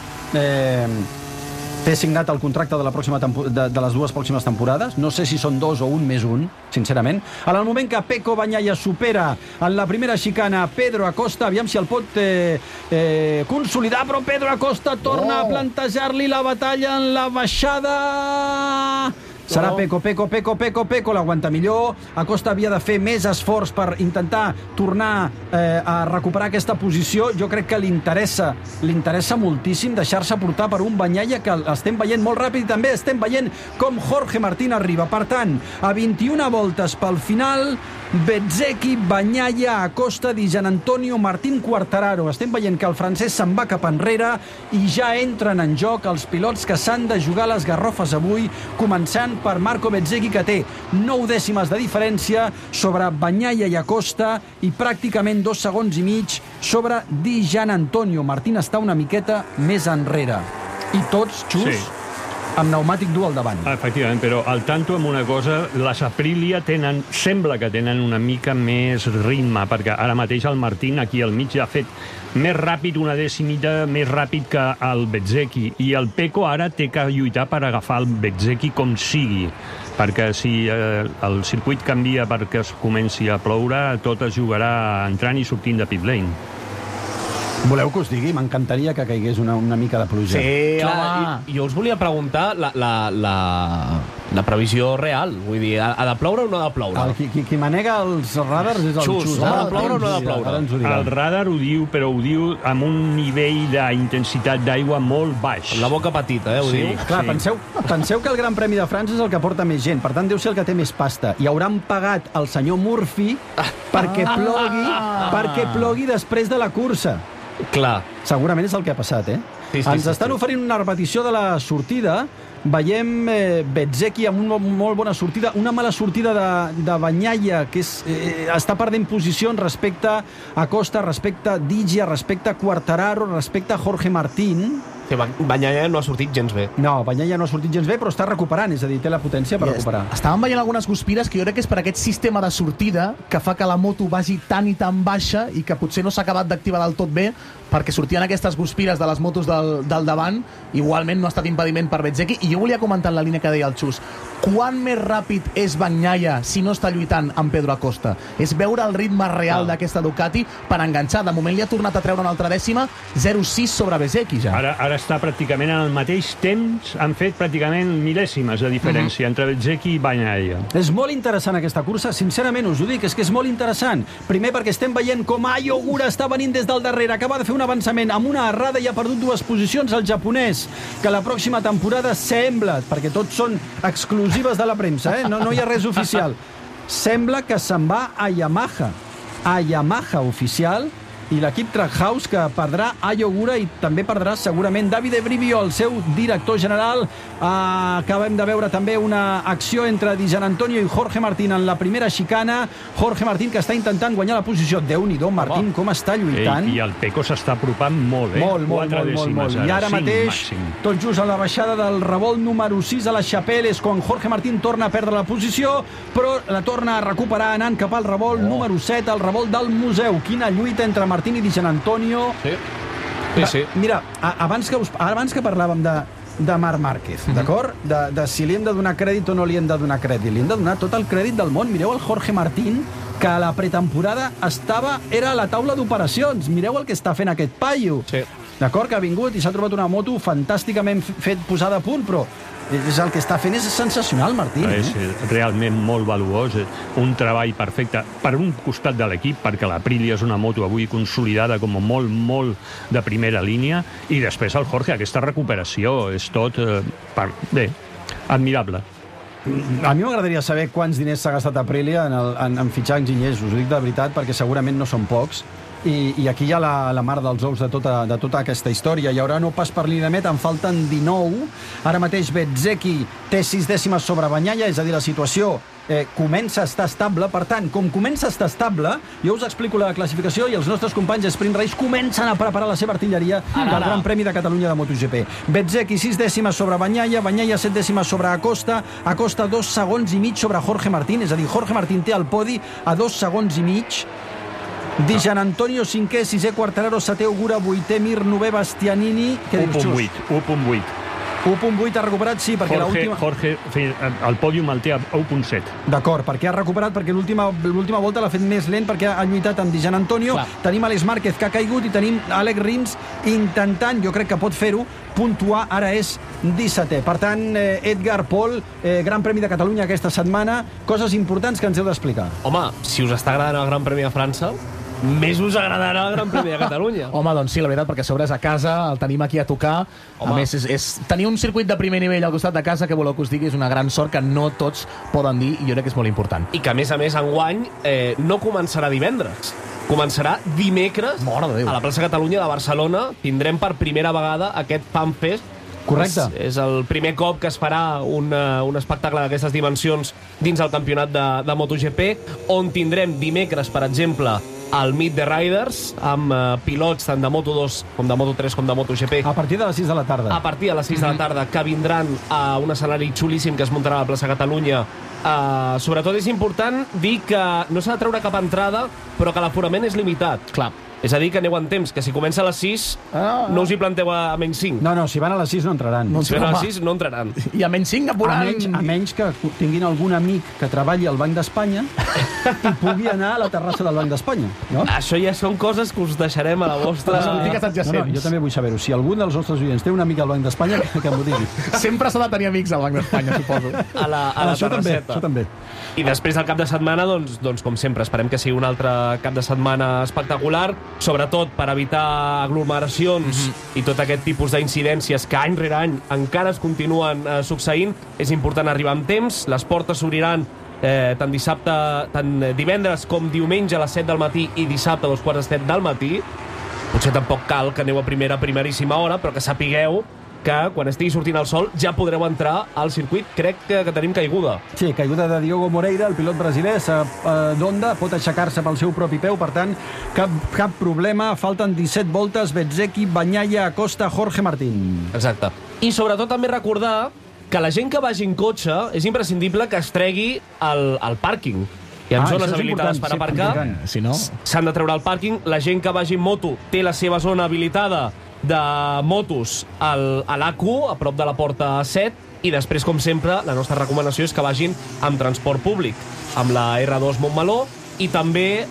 Speaker 4: té signat el contracte de les dues pròximes temporades. No sé si són 2 o 1 més 1, sincerament. En el moment que Pecco Bagnaia supera en la primera xicana Pedro Acosta, aviam si el pot consolidar, però Pedro Acosta torna a plantejar-li la batalla en la baixada... Serà Pecco, l'aguanta millor. Acosta havia de fer més esforç per intentar tornar a recuperar aquesta posició. Jo crec que li interessa moltíssim deixar-se portar per un Bagnaia que l'estem veient molt ràpid, i també estem veient com Jorge Martín arriba. Per tant, a 21 voltes pel final, Bezzecchi, Bagnaia, Acosta, Di Giannantonio, Martín Quartararo. Estem veient que el francès se'n va cap enrere i ja entren en joc els pilots que s'han de jugar les garrofes avui, començant per Marco Bezzecchi, que té 9 dècimes de diferència sobre Bagnaia i Acosta i pràcticament 2 segons i mig sobre Di Giannantonio. Martín està una miqueta més enrere. I tots, Xus, amb pneumàtic dur al davant.
Speaker 5: Efectivament, però al tanto amb una cosa, les Aprilia sembla que tenen una mica més ritme, perquè ara mateix el Martín aquí al mig ha fet més ràpid, una decimita més ràpid que el Bezzecchi, i el Pecco ara té que lluitar per agafar el Bezzecchi com sigui, perquè si el circuit canvia perquè es comenci a ploure, tot es jugarà entrant i sortint de pit lane.
Speaker 4: Voleu que us digui? M'encantaria que caigués una mica de pluja.
Speaker 6: Sí, clar, jo us volia preguntar la previsió real. Vull dir, ha de ploure o no ha de ploure?
Speaker 4: Qui manega els radars és el Xus.
Speaker 6: Ha de ploure o no ha de ploure?
Speaker 5: El radar ho diu, però ho diu amb un nivell d'intensitat d'aigua molt baix.
Speaker 6: La boca petita, ho diu?
Speaker 4: Clar, penseu que el Gran Premi de França és el que porta més gent, per tant deu ser el que té més pasta, i hauran pagat el senyor Murphy perquè plogui després de la cursa.
Speaker 6: Clar.
Speaker 4: Segurament és el que ha passat, Ens estan oferint una repetició de la sortida. Veiem Bezzecchi amb una molt bona sortida, una mala sortida de Bagnaia, que està perdent posicions respecte a Acosta, respecte a Digia, respecte a Quartararo, respecte a Jorge Martín.
Speaker 6: Bagnaia no ha sortit gens bé.
Speaker 4: No, Bagnaia no ha sortit gens bé, però està recuperant, és a dir, té la potència per recuperar.
Speaker 7: Estàvem veient algunes guspires que jo crec que és per aquest sistema de sortida que fa que la moto vagi tan i tan baixa i que potser no s'ha acabat d'activar del tot bé, perquè sortien aquestes guspires de les motos del davant. Igualment no ha estat impediment per Bezzecchi. I jo volia comentar en la línia que deia el Xus, quant més ràpid és Bagnaia si no està lluitant amb Pedro Acosta? És veure el ritme real d'aquesta Ducati per enganxar. De moment li ha tornat a treure una altra dècima, 0,6 sobre Bezzecchi ja.
Speaker 5: Ara està pràcticament en el mateix temps, han fet pràcticament mil·lèsimes de diferència entre Bezzecchi i Bagnaia.
Speaker 4: És molt interessant aquesta cursa, sincerament us ho dic, és que és molt interessant. Primer perquè estem veient com Ai Ogura està venint des del darrere, acaba de fer un avançament amb una errada i ha perdut 2 posicions el japonès, que la pròxima temporada sembla, perquè tots són exclusives de la premsa, no hi ha res oficial, sembla que se'n va a Yamaha oficial, i l'equip Trackhouse, que perdrà Ai Ogura i també perdrà segurament Davide Brivio, el seu director general. Acabem de veure també una acció entre Di Giannantonio i Jorge Martín en la primera xicana. Jorge Martín, que està intentant guanyar la posició. Déu-n'hi-do, Martín, com està lluitant.
Speaker 5: I el Pecco s'està apropant molt,
Speaker 4: Molt. I ara mateix, tot just a la baixada del revolt número 6 a la Chapelle, és quan Jorge Martín torna a perdre la posició, però la torna a recuperar anant cap al revolt número 7, el revolt del Museu. Quina lluita entre Martín Martín i Di Gianantonio.
Speaker 6: Sí.
Speaker 4: Mira, abans que parlàvem de Marc Márquez, d'acord? De si li hem de donar crèdit o no li hem de donar crèdit. Li hem de donar tot el crèdit del món. Mireu el Jorge Martín, que a la pretemporada era a la taula d'operacions. Mireu el que està fent aquest paio.
Speaker 6: Sí.
Speaker 4: D'acord? Que ha vingut i s'ha trobat una moto fantàsticament posada a punt, però el que està fent és sensacional, Martín.
Speaker 5: És realment molt valuós, un treball perfecte per un costat de l'equip, perquè l'Aprilia és una moto avui consolidada com molt de primera línia, i després el Jorge, aquesta recuperació, és tot... Bé, admirable.
Speaker 4: A mi m'agradaria saber quants diners s'ha gastat Aprilia en fitxar enginyers, us ho dic de veritat, perquè segurament no són pocs. I aquí hi ha la mare dels ous de tota aquesta història. I ara no pas per línia net, en falten 19. Ara mateix Bezzecchi té 6 dècimes sobre Bagnaia, és a dir, la situació comença a estar estable. Per tant, com comença a estar estable, jo us explico la classificació i els nostres companys de Sprint Race comencen a preparar la seva artilleria del Gran Premi de Catalunya de MotoGP. Bezzecchi 6 dècimes sobre Bagnaia, Bagnaia 7 dècimes sobre Acosta, Acosta 2 segons i mig sobre Jorge Martín, és a dir, Jorge Martín té el podi a 2 segons i mig. Di Gianantonio 5è, 6è Quartararo, 7è Ogura, 8è Mir, 9è Bastianini.
Speaker 5: 1.8.
Speaker 4: 1.8 ha recuperat, sí, perquè l'última...
Speaker 5: Jorge, el pòdium el té a 1.7.
Speaker 4: D'acord, perquè ha recuperat, perquè l'última volta l'ha fet més lent, perquè ha lluitat amb Di Gianantonio. Tenim Alex Márquez, que ha caigut, i tenim Alex Rins intentant, jo crec que pot fer-ho, puntuar, ara és 17è. Per tant, Edgar, Pol, Gran Premi de Catalunya aquesta setmana, coses importants que ens heu d'explicar.
Speaker 6: Home, si us està agradant el Gran Premi de França, més us agradarà el Gran Premi de Catalunya.
Speaker 7: Home, doncs sí, la veritat, perquè a sobre és a casa, el tenim aquí a tocar. A més, tenir un circuit de primer nivell al costat de casa, que voleu que us digui, és una gran sort que no tots poden dir, i jo crec que és molt important.
Speaker 6: I que, a més, enguany no començarà divendres. Començarà dimecres a la plaça Catalunya de Barcelona. Tindrem per primera vegada aquest FanFest.
Speaker 4: Correcte.
Speaker 6: És el primer cop que es farà un espectacle d'aquestes dimensions dins el campionat de MotoGP, on tindrem dimecres, per exemple, el Meet the Riders, amb pilots tant de Moto2 com de Moto3 com de MotoGP.
Speaker 4: A partir de les 6 de la tarda.
Speaker 6: A partir de les 6 de la tarda, que vindran a un escenari xulíssim que es muntarà a la plaça Catalunya. Sobretot és important dir que no s'ha de treure cap entrada, però que l'aforament és limitat.
Speaker 7: Clar.
Speaker 6: És a dir, que aneu en temps, que si comença a les 6 no us hi planteu a menys 5.
Speaker 4: No, si van a les 6 no entraran.
Speaker 6: Si van a les 6 no entraran.
Speaker 7: I a menys 5 apurant.
Speaker 4: A menys que tinguin algun amic que treballi al Banc d'Espanya i pugui anar a la terrassa del Banc d'Espanya. No?
Speaker 6: Això ja són coses que us deixarem a la vostra...
Speaker 7: Les botigues adjacents.
Speaker 4: Jo també vull saber-ho. Si algun dels nostres oients té un amic al Banc d'Espanya, que m'ho digui.
Speaker 7: Sempre s'ha de tenir amics al Banc d'Espanya, suposo.
Speaker 6: A la terrasseta.
Speaker 4: Això també.
Speaker 6: I després del cap de setmana, doncs com sempre, esperem que sigui un altre cap de setmana espectacular, sobretot per evitar aglomeracions i tot aquest tipus d'incidències que any rere any encara es continuen succeint. És important arribar amb temps. Les portes s'obriran tant divendres com diumenge a les 7 del matí i dissabte a 2:45 del matí. Potser tampoc cal que aneu a primeríssima hora, però que sapigueu que quan estigui sortint el sol ja podreu entrar al circuit. Crec que tenim caiguda.
Speaker 4: Sí, caiguda de Diogo Moreira, el pilot brasiler d'Honda, pot aixecar-se pel seu propi peu, per tant, cap problema. Falten 17 voltes, Bezzecchi, Bagnaia, Acosta, Jorge Martín.
Speaker 6: Exacte. I sobretot també recordar que la gent que vagi en cotxe és imprescindible que es tregui al pàrquing. Hi ha zones habilitades per aparcar.
Speaker 7: Si no,
Speaker 6: s'han de treure al pàrquing. La gent que vagi en moto té la seva zona habilitada de motos a l'AQ, a prop de la porta 7, i després, com sempre, la nostra recomanació és que vagin amb transport públic, amb la R2 Montmeló, i també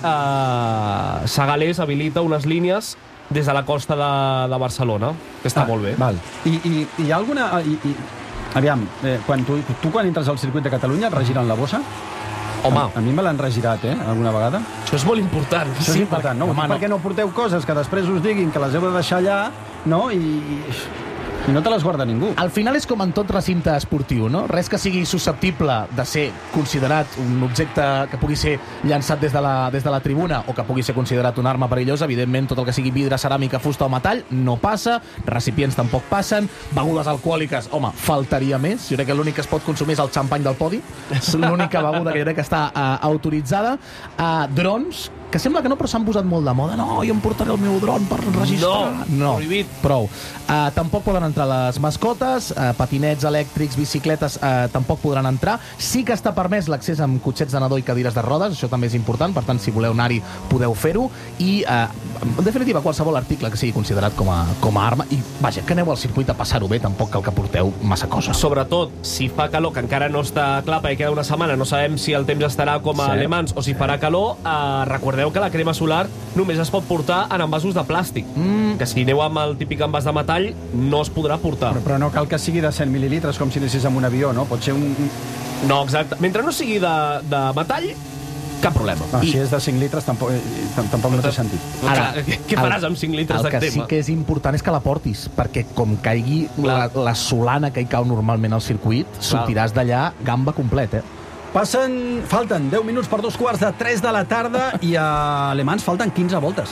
Speaker 6: Segalés habilita unes línies des de la costa de Barcelona, que està molt bé.
Speaker 4: Val. I hi ha alguna... Aviam, quan entres al circuit de Catalunya et regiren la bossa?
Speaker 6: Home.
Speaker 4: A mi me l'han regirat, alguna vegada.
Speaker 6: Això és molt important.
Speaker 4: Això és important, no? Perquè no porteu coses que després us diguin que les heu de deixar allà, no? I no te les guarda ningú.
Speaker 7: Al final és com en tot recinte esportiu, no? Res que sigui susceptible de ser considerat un objecte que pugui ser llançat des de la tribuna o que pugui ser considerat una arma perillosa. Evidentment, tot el que sigui vidre, ceràmica, fusta o metall no passa, recipients tampoc passen, begudes alcohòliques, home, faltaria més. Jo crec que l'únic que es pot consumir és el xampany del podi. És l'única beguda que jo crec que està autoritzada. Drons, que sembla que no, però s'han posat molt de moda. No, jo em portaré el meu dron per registrar. No, prohibit. Prou. Tampoc poden entrar les mascotes, patinets elèctrics, bicicletes tampoc podran entrar. Sí que està permès l'accés amb cotxets de nadó i cadires de rodes, això també és important, per tant, si voleu anar-hi podeu fer-ho, i en definitiva qualsevol article que sigui considerat com a arma, i vaja, que aneu al circuit a passar-ho bé, tampoc cal que porteu massa coses.
Speaker 6: Sobretot, si fa calor, que encara no està clar perquè queda una setmana, no sabem si el temps estarà com a Le Mans o si farà calor, recordeu que la crema solar només es pot portar en envasos de plàstic, que si aneu amb el típic envàs de metall no es podrà portar.
Speaker 4: Però no cal que sigui de 100 mil·lilitres com si anessis amb un avió, no? Pot ser un...
Speaker 6: No, exacte. Mentre no sigui de metall, cap problema.
Speaker 4: Si és de 5 litres tampoc no té sentit.
Speaker 6: Ara, què faràs amb 5 litres de crema?
Speaker 7: El que sí que és important és que la portis, perquè com caigui la solana que hi cau normalment al circuit, sortiràs d'allà gamba complet,
Speaker 4: Falten 10 minuts per 2:15 de la tarda i a Le Mans falten 15 voltes.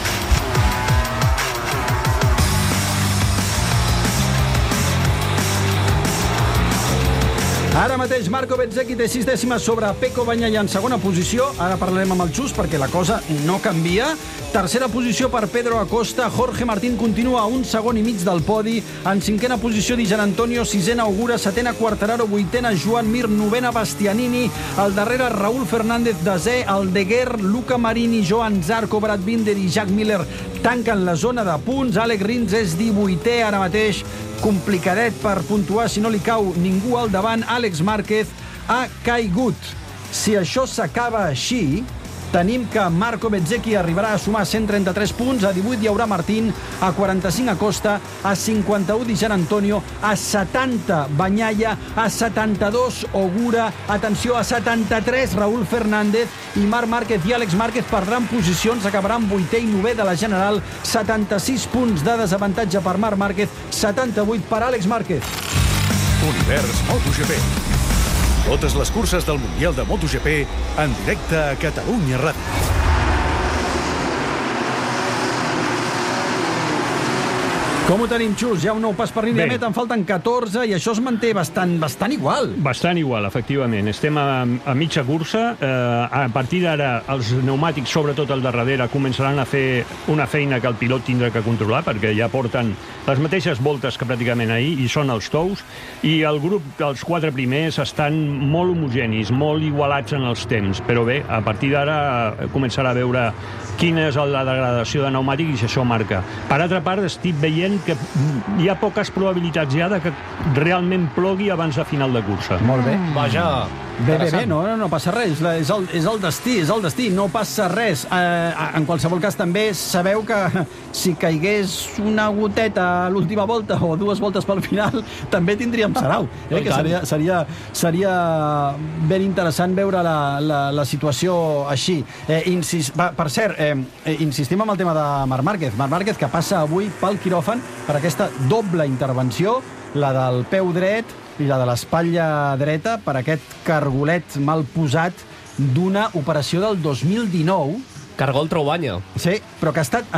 Speaker 4: Ara mateix Marco Bezzecchi té 6 dècimes sobre Pecco Bagnaia en segona posició. Ara parlarem amb el Xus perquè la cosa no canvia. Tercera posició per Pedro Acosta. Jorge Martín continua a un segon i mig del podi. En cinquena posició Di Gianantonio, sisena Ogura, setena Quartararo, vuitena Joan Mir, novena Bastianini. Al darrere Raúl Fernández, desè Aldeguer, Luca Marini, Joan Zarco, Brad Binder i Jack Miller tanquen la zona de punts. Alex Rins és 18è ara mateix. Complicadet per puntuar si no li cau ningú al davant. Àlex Márquez ha caigut. Si això s'acaba així, tenim que Marco Bezzecchi arribarà a sumar 133 punts, a 18 hi haurà Martín, a 45 Acosta, a 51 Di Gianantonio, a 70 Bagnaia, a 72 Ogura, atenció, a 73 Raúl Fernández, i Marc Márquez i Àlex Márquez perdran posicions, acabaran 8è i 9è de la general, 76 punts de desavantatge per Marc Márquez, 78 per Àlex Márquez.
Speaker 1: Univers MotoGP. Totes les curses del Mundial de MotoGP en directe a Catalunya Ràdio.
Speaker 4: Com ho tenim, Xus? Hi ha un nou pas per línia de meta, en falten 14 i això es manté bastant igual.
Speaker 5: Bastant igual, efectivament. Estem a mitja cursa. A partir d'ara, els pneumàtics, sobretot el de darrere, començaran a fer una feina que el pilot tindrà que controlar, perquè ja porten les mateixes voltes que pràcticament ahir, i són els tous, i el grup dels 4 primers estan molt homogenis, molt igualats en els temps, però bé, a partir d'ara començarà a veure quina és la degradació de pneumàtic i si això marca. Per altra part, estic veient que hi ha poques probabilitats ja de que realment plogui abans de final de cursa.
Speaker 4: Molt bé.
Speaker 6: Vaja.
Speaker 4: Bé, no passa res. És el destí, no passa res. En qualsevol cas, també sabeu que si caigués una goteta a l'última volta o 2 voltes pel final, també tindríem sarau. Que seria ben interessant veure la situació així. Per cert, insistim en el tema de Marc Márquez. Marc Márquez, que passa avui pel quiròfan per aquesta doble intervenció, la del peu dret i la de l'espatlla dreta, per aquest cargolet mal posat d'una operació del 2019.
Speaker 6: Cargol Traubanya.
Speaker 4: Sí, però que ha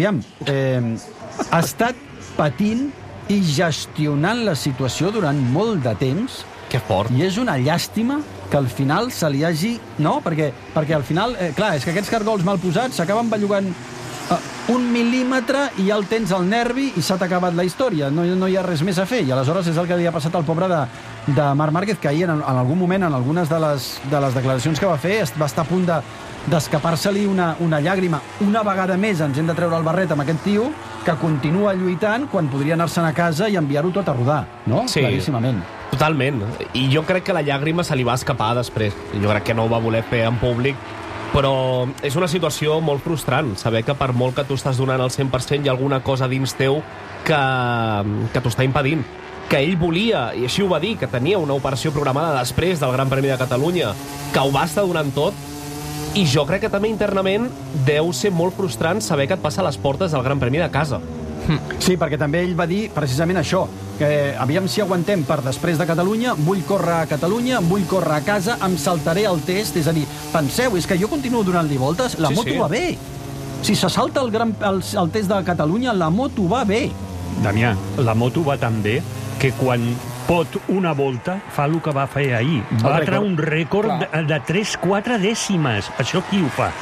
Speaker 4: estat patint i gestionant la situació durant molt de temps.
Speaker 6: Que fort.
Speaker 4: I és una llàstima que al final se li hagi... No, perquè al final, clar, és que aquests cargols mal posats s'acaben bellugant 1 mil·límetre i ja el tens al nervi i s'ha acabat la història. No hi ha res més a fer. I aleshores és el que li ha passat al pobre de Marc Márquez, que ahir en algun moment, en algunes de les declaracions que va fer, va estar a punt d'escapar-se-li una llàgrima. Una vegada més ens hem de treure el barret amb aquest tio que continua lluitant quan podria anar-se'n a casa i enviar-ho tot a rodar, no?
Speaker 6: Sí.
Speaker 4: Claríssimament.
Speaker 6: Totalment. I jo crec que la llàgrima se li va escapar després. Jo crec que no ho va voler fer en públic, però és una situació molt frustrant, saber que per molt que tu estàs donant el 100% hi ha alguna cosa dins teu que t'ho està impedint. Que ell volia, i així ho va dir, que tenia una operació programada després del Gran Premi de Catalunya, que ho va estar donant tot, i jo crec que també internament deu ser molt frustrant saber que et passa a les portes del Gran Premi de casa.
Speaker 4: Sí, perquè també ell va dir precisament això, que aviam si aguantem per després de Catalunya, vull córrer a Catalunya, vull córrer a casa, em saltaré el test, és a dir, penseu, és que jo continuo donant-li voltes, la moto va bé. Si se salta el test de Catalunya, la moto va bé.
Speaker 5: Damià, la moto va tan bé que quan pot una volta fa el que va fer ahir. Va treure un rècord de 3-4 dècimes. Això qui ho fa?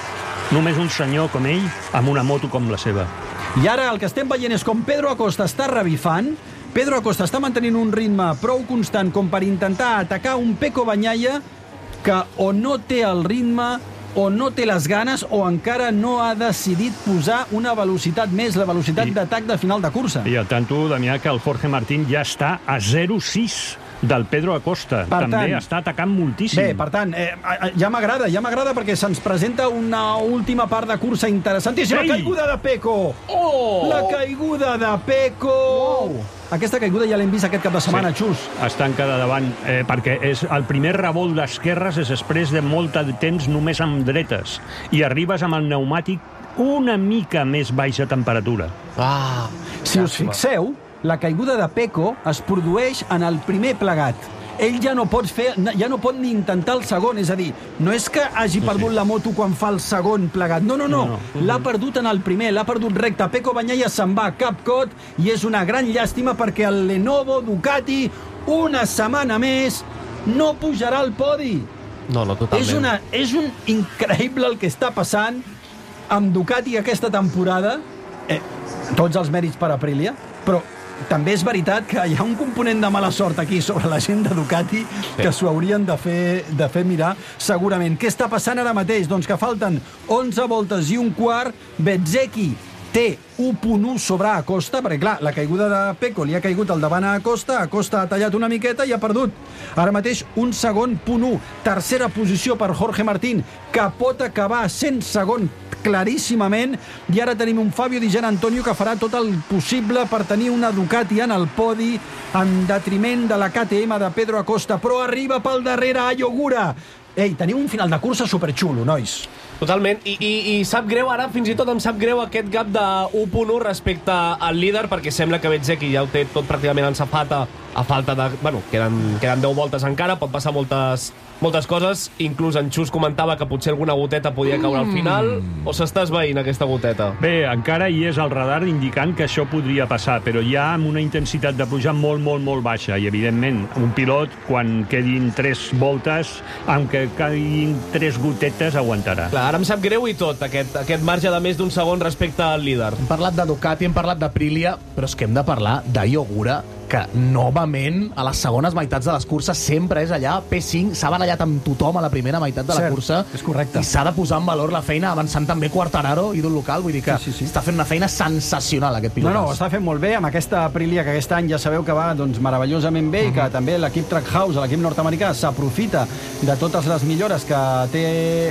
Speaker 5: Només un senyor com ell, amb una moto com la seva.
Speaker 4: I ara el que estem veient és com Pedro Acosta està revifant. Pedro Acosta està mantenint un ritme prou constant com per intentar atacar un Pecco Bagnaia que o no té el ritme, o no té les ganes, o encara no ha decidit posar una velocitat més, la velocitat d'atac de final de cursa.
Speaker 5: I al tanto, Damià, que el Jorge Martín ja està a 0,6 del Pedro Acosta. També està atacant moltíssim.
Speaker 4: Bé, per tant, ja m'agrada perquè se'ns presenta una última part de cursa interessantíssima. Caiguda de Pecco! La caiguda de Pecco! Aquesta caiguda ja l'hem vist aquest cap de setmana, Xus.
Speaker 5: Es tanca de davant, perquè el primer revolt d'esquerres és després de molt de temps només amb dretes, i arribes amb el pneumàtic una mica més baixa temperatura.
Speaker 4: Si us fixeu, la caiguda de Pecco es produeix en el primer plegat. Ell ja no pot ni intentar el segon, és a dir, no és que hagi perdut la moto quan fa el segon plegat, no. L'ha perdut en el primer, l'ha perdut recte. Pecco Bagnaia se'n va cap cot i és una gran llàstima perquè el Lenovo Ducati una setmana més no pujarà al podi.
Speaker 6: No, totalment.
Speaker 4: És un increïble el que està passant amb Ducati aquesta temporada. Tots els mèrits per Aprilia, però també és veritat que hi ha un component de mala sort aquí sobre la gent de Ducati que s'ho haurien de fer mirar segurament. Què està passant ara mateix? Doncs que falten 11 voltes i un quart. Bezzecchi té 1.1 sobre Acosta, perquè clar, la caiguda de Pecco li ha caigut al davant a Acosta, Acosta ha tallat una miqueta i ha perdut. Ara mateix un segon, punt 1. Tercera posició per Jorge Martín, que pot acabar sent segon claríssimament, i ara tenim un Fabio Di Giannantonio que farà tot el possible per tenir una Ducati en el podi en detriment de la KTM de Pedro Acosta, però arriba pel darrere Ayo Ogura. Ei, tenim un final de cursa superxulo, nois.
Speaker 6: Totalment, i sap greu ara, fins i tot em sap greu aquest gap de 1.1 respecte al líder, perquè sembla que Bezzecchi ja ho té tot pràcticament en safata, a falta de... Bueno, queden 10 voltes encara, pot passar moltes coses. Inclús en Xus comentava que potser alguna goteta podia caure al final, o s'està esvaint aquesta goteta?
Speaker 5: Bé, encara hi és el radar indicant que això podria passar, però ja amb una intensitat de pluja molt baixa, i evidentment un pilot, quan quedin 3 voltes, aunque caiguin 3 gotetes, aguantarà.
Speaker 6: Clar, ara em sap greu i tot, aquest marge de més d'un segon respecte al líder.
Speaker 7: Hem parlat de Ducati, hem parlat d'Aprilia, però és que hem de parlar d'Ayo Ogura, que novament a les segones meitats de les curses sempre és allà, P5, s'ha barallat amb tothom a la primera meitat de la cursa.
Speaker 4: És correcte.
Speaker 7: I s'ha de posar en valor la feina, avançant també Quartararo, ídol local, vull dir que està fent una feina sensacional aquest pilot.
Speaker 4: No, està fent molt bé amb aquesta Aprilia, que aquest any ja sabeu que va meravellosament bé, i que també l'equip Trackhouse, l'equip nord-americà, s'aprofita de totes les millores que té...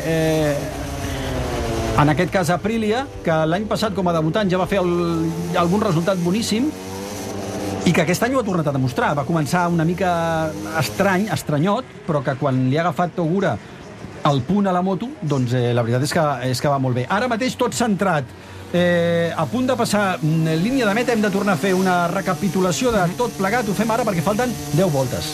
Speaker 4: En aquest cas Aprilia, que l'any passat com a debutant ja va fer algun resultat boníssim, i que aquest any ho ha tornat a demostrar. Va començar una mica estranyot, però que quan li ha agafat Ogura el punt a la moto, doncs la veritat és que va molt bé. Ara mateix tot centrat, a punt de passar línia de meta. Hem de tornar a fer una recapitulació de tot plegat. Ho fem ara perquè falten 10 voltes.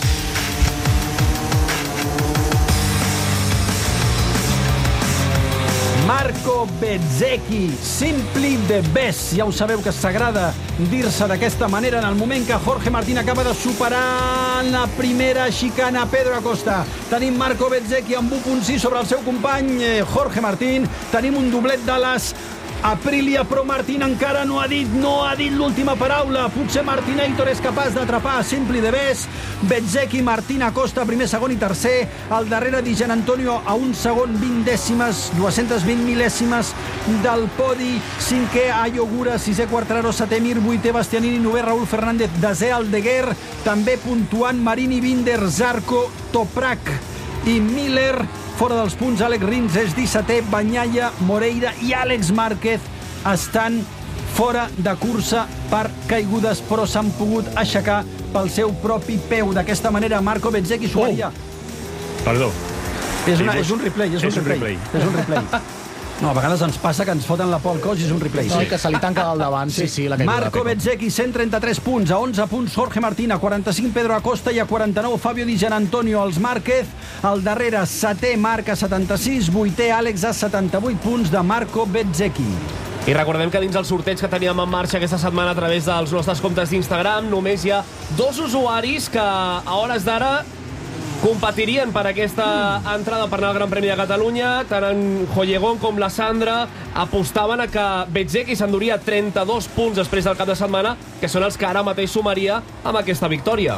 Speaker 4: Marco Bezzecchi, simply the best. Ja ho sabeu que s'agrada dir-se d'aquesta manera en el moment que Jorge Martín acaba de superar en la primera xicana Pedro Acosta. Tenim Marco Bezzecchi amb 1.6 sobre el seu company Jorge Martín. Tenim un doblet de les Aprilia, però Martín encara no ha dit l'última paraula. Potser Martinator és capaç d'atrapar simply the best. Bezzecchi, Martín, Acosta, primer, segon i tercer. Al darrere Di Giannantonio a un segon, 20 dècimes, 220 mil·lèsimes del podi. Cinquè, Ayo Ogura, sisè, Quartararo, setè, Mir, vuitè, Bastianini, novè, Raúl Fernández, desè, Aldeguer, també puntuant Marini, Binder, Zarco, Toprak i Miller. Fora dels punts, Alex Rins és 17è, Bagnaia, Moreira i Àlex Márquez estan fora de cursa per caigudes, però s'han pogut aixecar pel seu propi peu. D'aquesta manera, Marco Bezzecchi suaria.
Speaker 5: Perdó.
Speaker 4: És un replay. No, a vegades ens passa que ens foten la por al cos i és un replay.
Speaker 7: No, que se li tanca del davant. Sí, la caiguda.
Speaker 4: Marco Bezzecchi, 133 punts, a 11 punts Jorge Martín, a 45 Pedro Acosta i a 49 Fabio Di Giannantonio. Els Márquez, al darrere, setè Marc a 76, vuitè Àlex a 78 punts de Marco Bezzecchi.
Speaker 6: I recordem que dins el sorteig que teníem en marxa aquesta setmana a través dels nostres comptes d'Instagram només hi ha 2 usuaris que a hores d'ara competirien per aquesta entrada per anar al Gran Premi de Catalunya. Tant en Joyegón com la Sandra apostaven a que Bezzecchi s'enduria 32 punts després del cap de setmana, que són els que ara mateix sumaria amb aquesta victòria.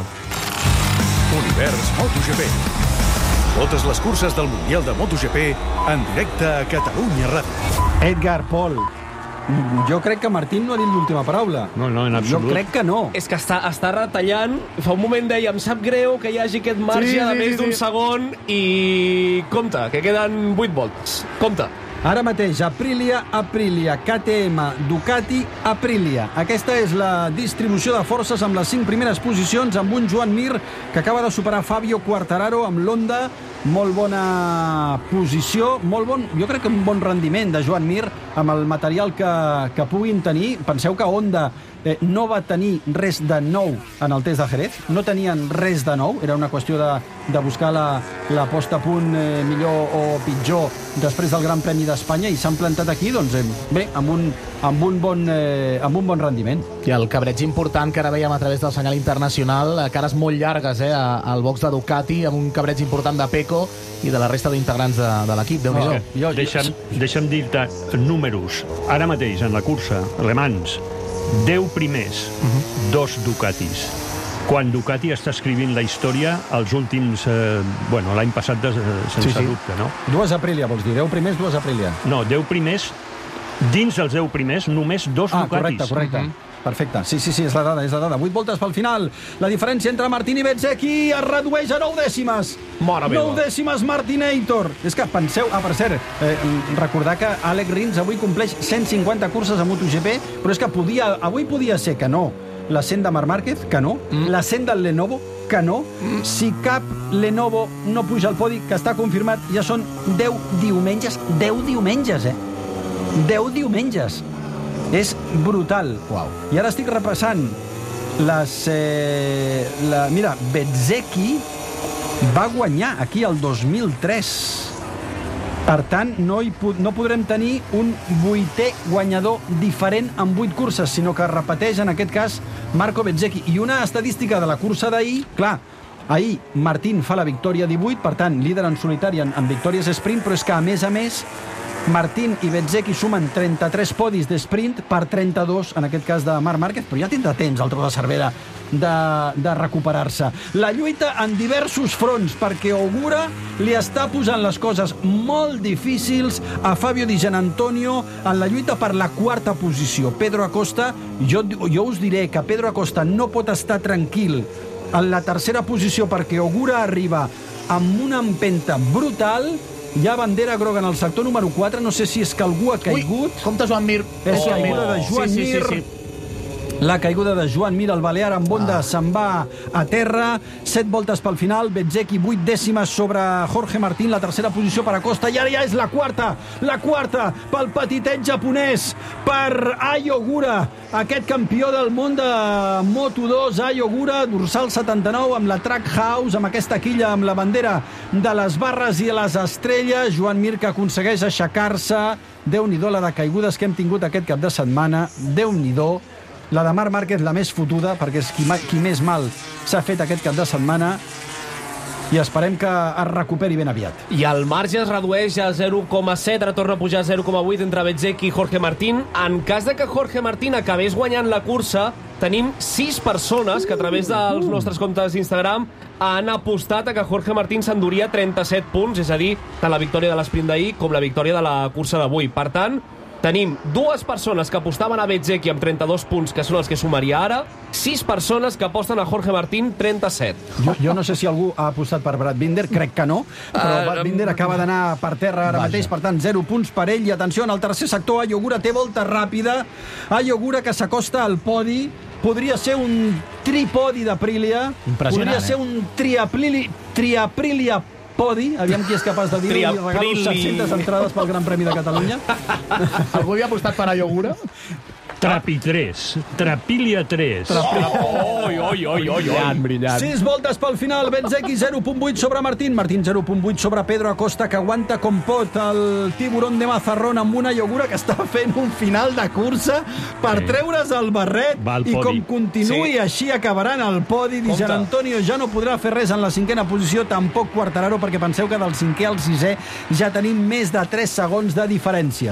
Speaker 1: Univers MotoGP. Totes les curses del Mundial de MotoGP en directe a Catalunya Ràdio.
Speaker 4: Edgar, Pol, jo crec que Martín no ha dit l'última paraula.
Speaker 5: No, en absolut.
Speaker 4: Jo crec que no.
Speaker 6: És que està retallant. Fa un moment deia, em sap greu que hi hagi aquest marge de més d'un segon i compte, que queden 8 voltes. Compte.
Speaker 4: Ara mateix, Aprilia, KTM, Ducati, Aprilia. Aquesta és la distribució de forces amb les 5 primeres posicions, amb un Joan Mir que acaba de superar Fabio Quartararo amb l'Honda. Molt bona posició, jo crec que un bon rendiment de Joan Mir amb el material que puguin tenir. Penseu que Honda no va tenir res de nou en el test de Jerez, no tenien res de nou, era una qüestió de buscar la posta a punt millor o pitjor després del Gran Premi d'Espanya, i s'han plantat aquí, doncs bé, amb un bon rendiment.
Speaker 7: I el cabreig important que ara veiem a través del senyal internacional, cares molt llargues al box de Ducati, amb un cabreig important de Pecco i de la resta d'integrants de l'equip. Déu-n'hi-do.
Speaker 5: Deixa'm dir-te números. Ara mateix, en la cursa, Le Mans, 10 primers, 2 Ducatis. Quan Ducati està escrivint la història, els últims... l'any passat, sense dubte, no?
Speaker 4: 2 Aprilia, vols dir? 10 primers, 2 Aprilia.
Speaker 5: No, 10 primers, dins els 10 primers, només 2 Ducatis.
Speaker 4: Correcte. Perfecte. Sí, és la dada. 8 voltes pel final. La diferència entre Martín i Bezzecchi es redueix a 9 dècimes. 9 dècimes, Martinator. És que penseu... per cert, recordar que Alex Rins avui compleix 150 curses a MotoGP, però és que avui podia ser que no la 100 de Marc Márquez, que no. La 100 del Lenovo, que no. Si cap Lenovo no puja al podi, que està confirmat, ja són 10 diumenges. 10 diumenges, 10 diumenges. És brutal.
Speaker 7: Uau.
Speaker 4: I ara estic repassant mira, Bezzecchi va guanyar aquí el 2003. Per tant, no podrem tenir un 8è guanyador diferent amb 8 curses, sinó que repeteix, en aquest cas, Marco Bezzecchi. I una estadística de la cursa d'ahir, clar, ahir Martín fa la victòria 18, per tant, líder en solitari en victòries sprint, però és que, a més, Martín i Bezzecchi sumen 33 podis d'sprint per 32, en aquest cas, de Marc Márquez, però ja tindrà temps el Tro de Cervera de recuperar-se. La lluita en diversos fronts, perquè Ogura li està posant les coses molt difícils a Fabio Di Giannantonio en la lluita per la 4ª posició. Pedro Acosta, jo us diré que Pedro Acosta no pot estar tranquil en la 3ª posició perquè Ogura arriba amb una empenta brutal. Hi ha bandera groga en el sector número 4. No sé si és que algú ha caigut.
Speaker 7: Compte Joan Mir.
Speaker 4: És la caiguda de Joan Mir. La caiguda de Joan Mir, el balear amb Honda, se'n va a terra. 7 voltes pel final. Bezzecchi 8 dècimes sobre Jorge Martín. La 3ª posició per Acosta. I ara ja és la 4ª. La 4ª pel petitet japonès, per Ai Ogura, aquest campió del món de Moto2. Ai Ogura, dorsal 79, amb la Trackhouse, amb aquesta quilla, amb la bandera de les barres i les estrelles. Joan Mir, que aconsegueix aixecar-se. Déu-n'hi-do la de caigudes que hem tingut aquest cap de setmana. Déu-n'hi-do. La de Marc Márquez, la més fotuda, perquè és qui més mal s'ha fet aquest cap de setmana, i esperem que es recuperi ben aviat.
Speaker 6: I el marge es redueix a 0,7, ara torna a pujar a 0,8 entre Bezzecchi i Jorge Martín. En cas de que Jorge Martín acabés guanyant la cursa, tenim 6 persones que a través dels nostres comptes d'Instagram han apostat a que Jorge Martín s'enduria 37 punts, és a dir, tant la victòria de l'esprint d'ahir com la victòria de la cursa d'avui. Per tant, tenim 2 persones que apostaven a Bezzecchi amb 32 punts, que són els que sumaria ara, 6 persones que aposten a Jorge Martín 37.
Speaker 4: Jo no sé si algú ha apostat per Brad Binder, crec que no, però Brad Binder acaba d'anar per terra ara mateix, per tant 0 punts per ell. I atenció, en el tercer sector, Ai Ogura té volta ràpida, Ai Ogura que s'acosta al podi, podria ser un tripodi d'Aprilia, podria ser un triaprilia podi, aviam qui és capaç de dir-ho, i regalo 700 entrades pel Gran Premi de Catalunya.
Speaker 7: Algú havia apostat per Ai Ogura?
Speaker 5: Trapitrés. Trapilia 3.
Speaker 7: Brillant.
Speaker 4: 6 voltes pel final. Bezzecchi 0.8 sobre Martín. Martín 0.8 sobre Pedro Acosta, que aguanta com pot el tiburón de Mazarrón amb una iogura que està fent un final de cursa per treure's el barret. I com continuï així acabaran al podi. Di Gian Antonio ja no podrà fer res en la 5ª posició, tampoc Quartararo, perquè penseu que del 5è al 6è ja tenim més de 3 segons de diferència.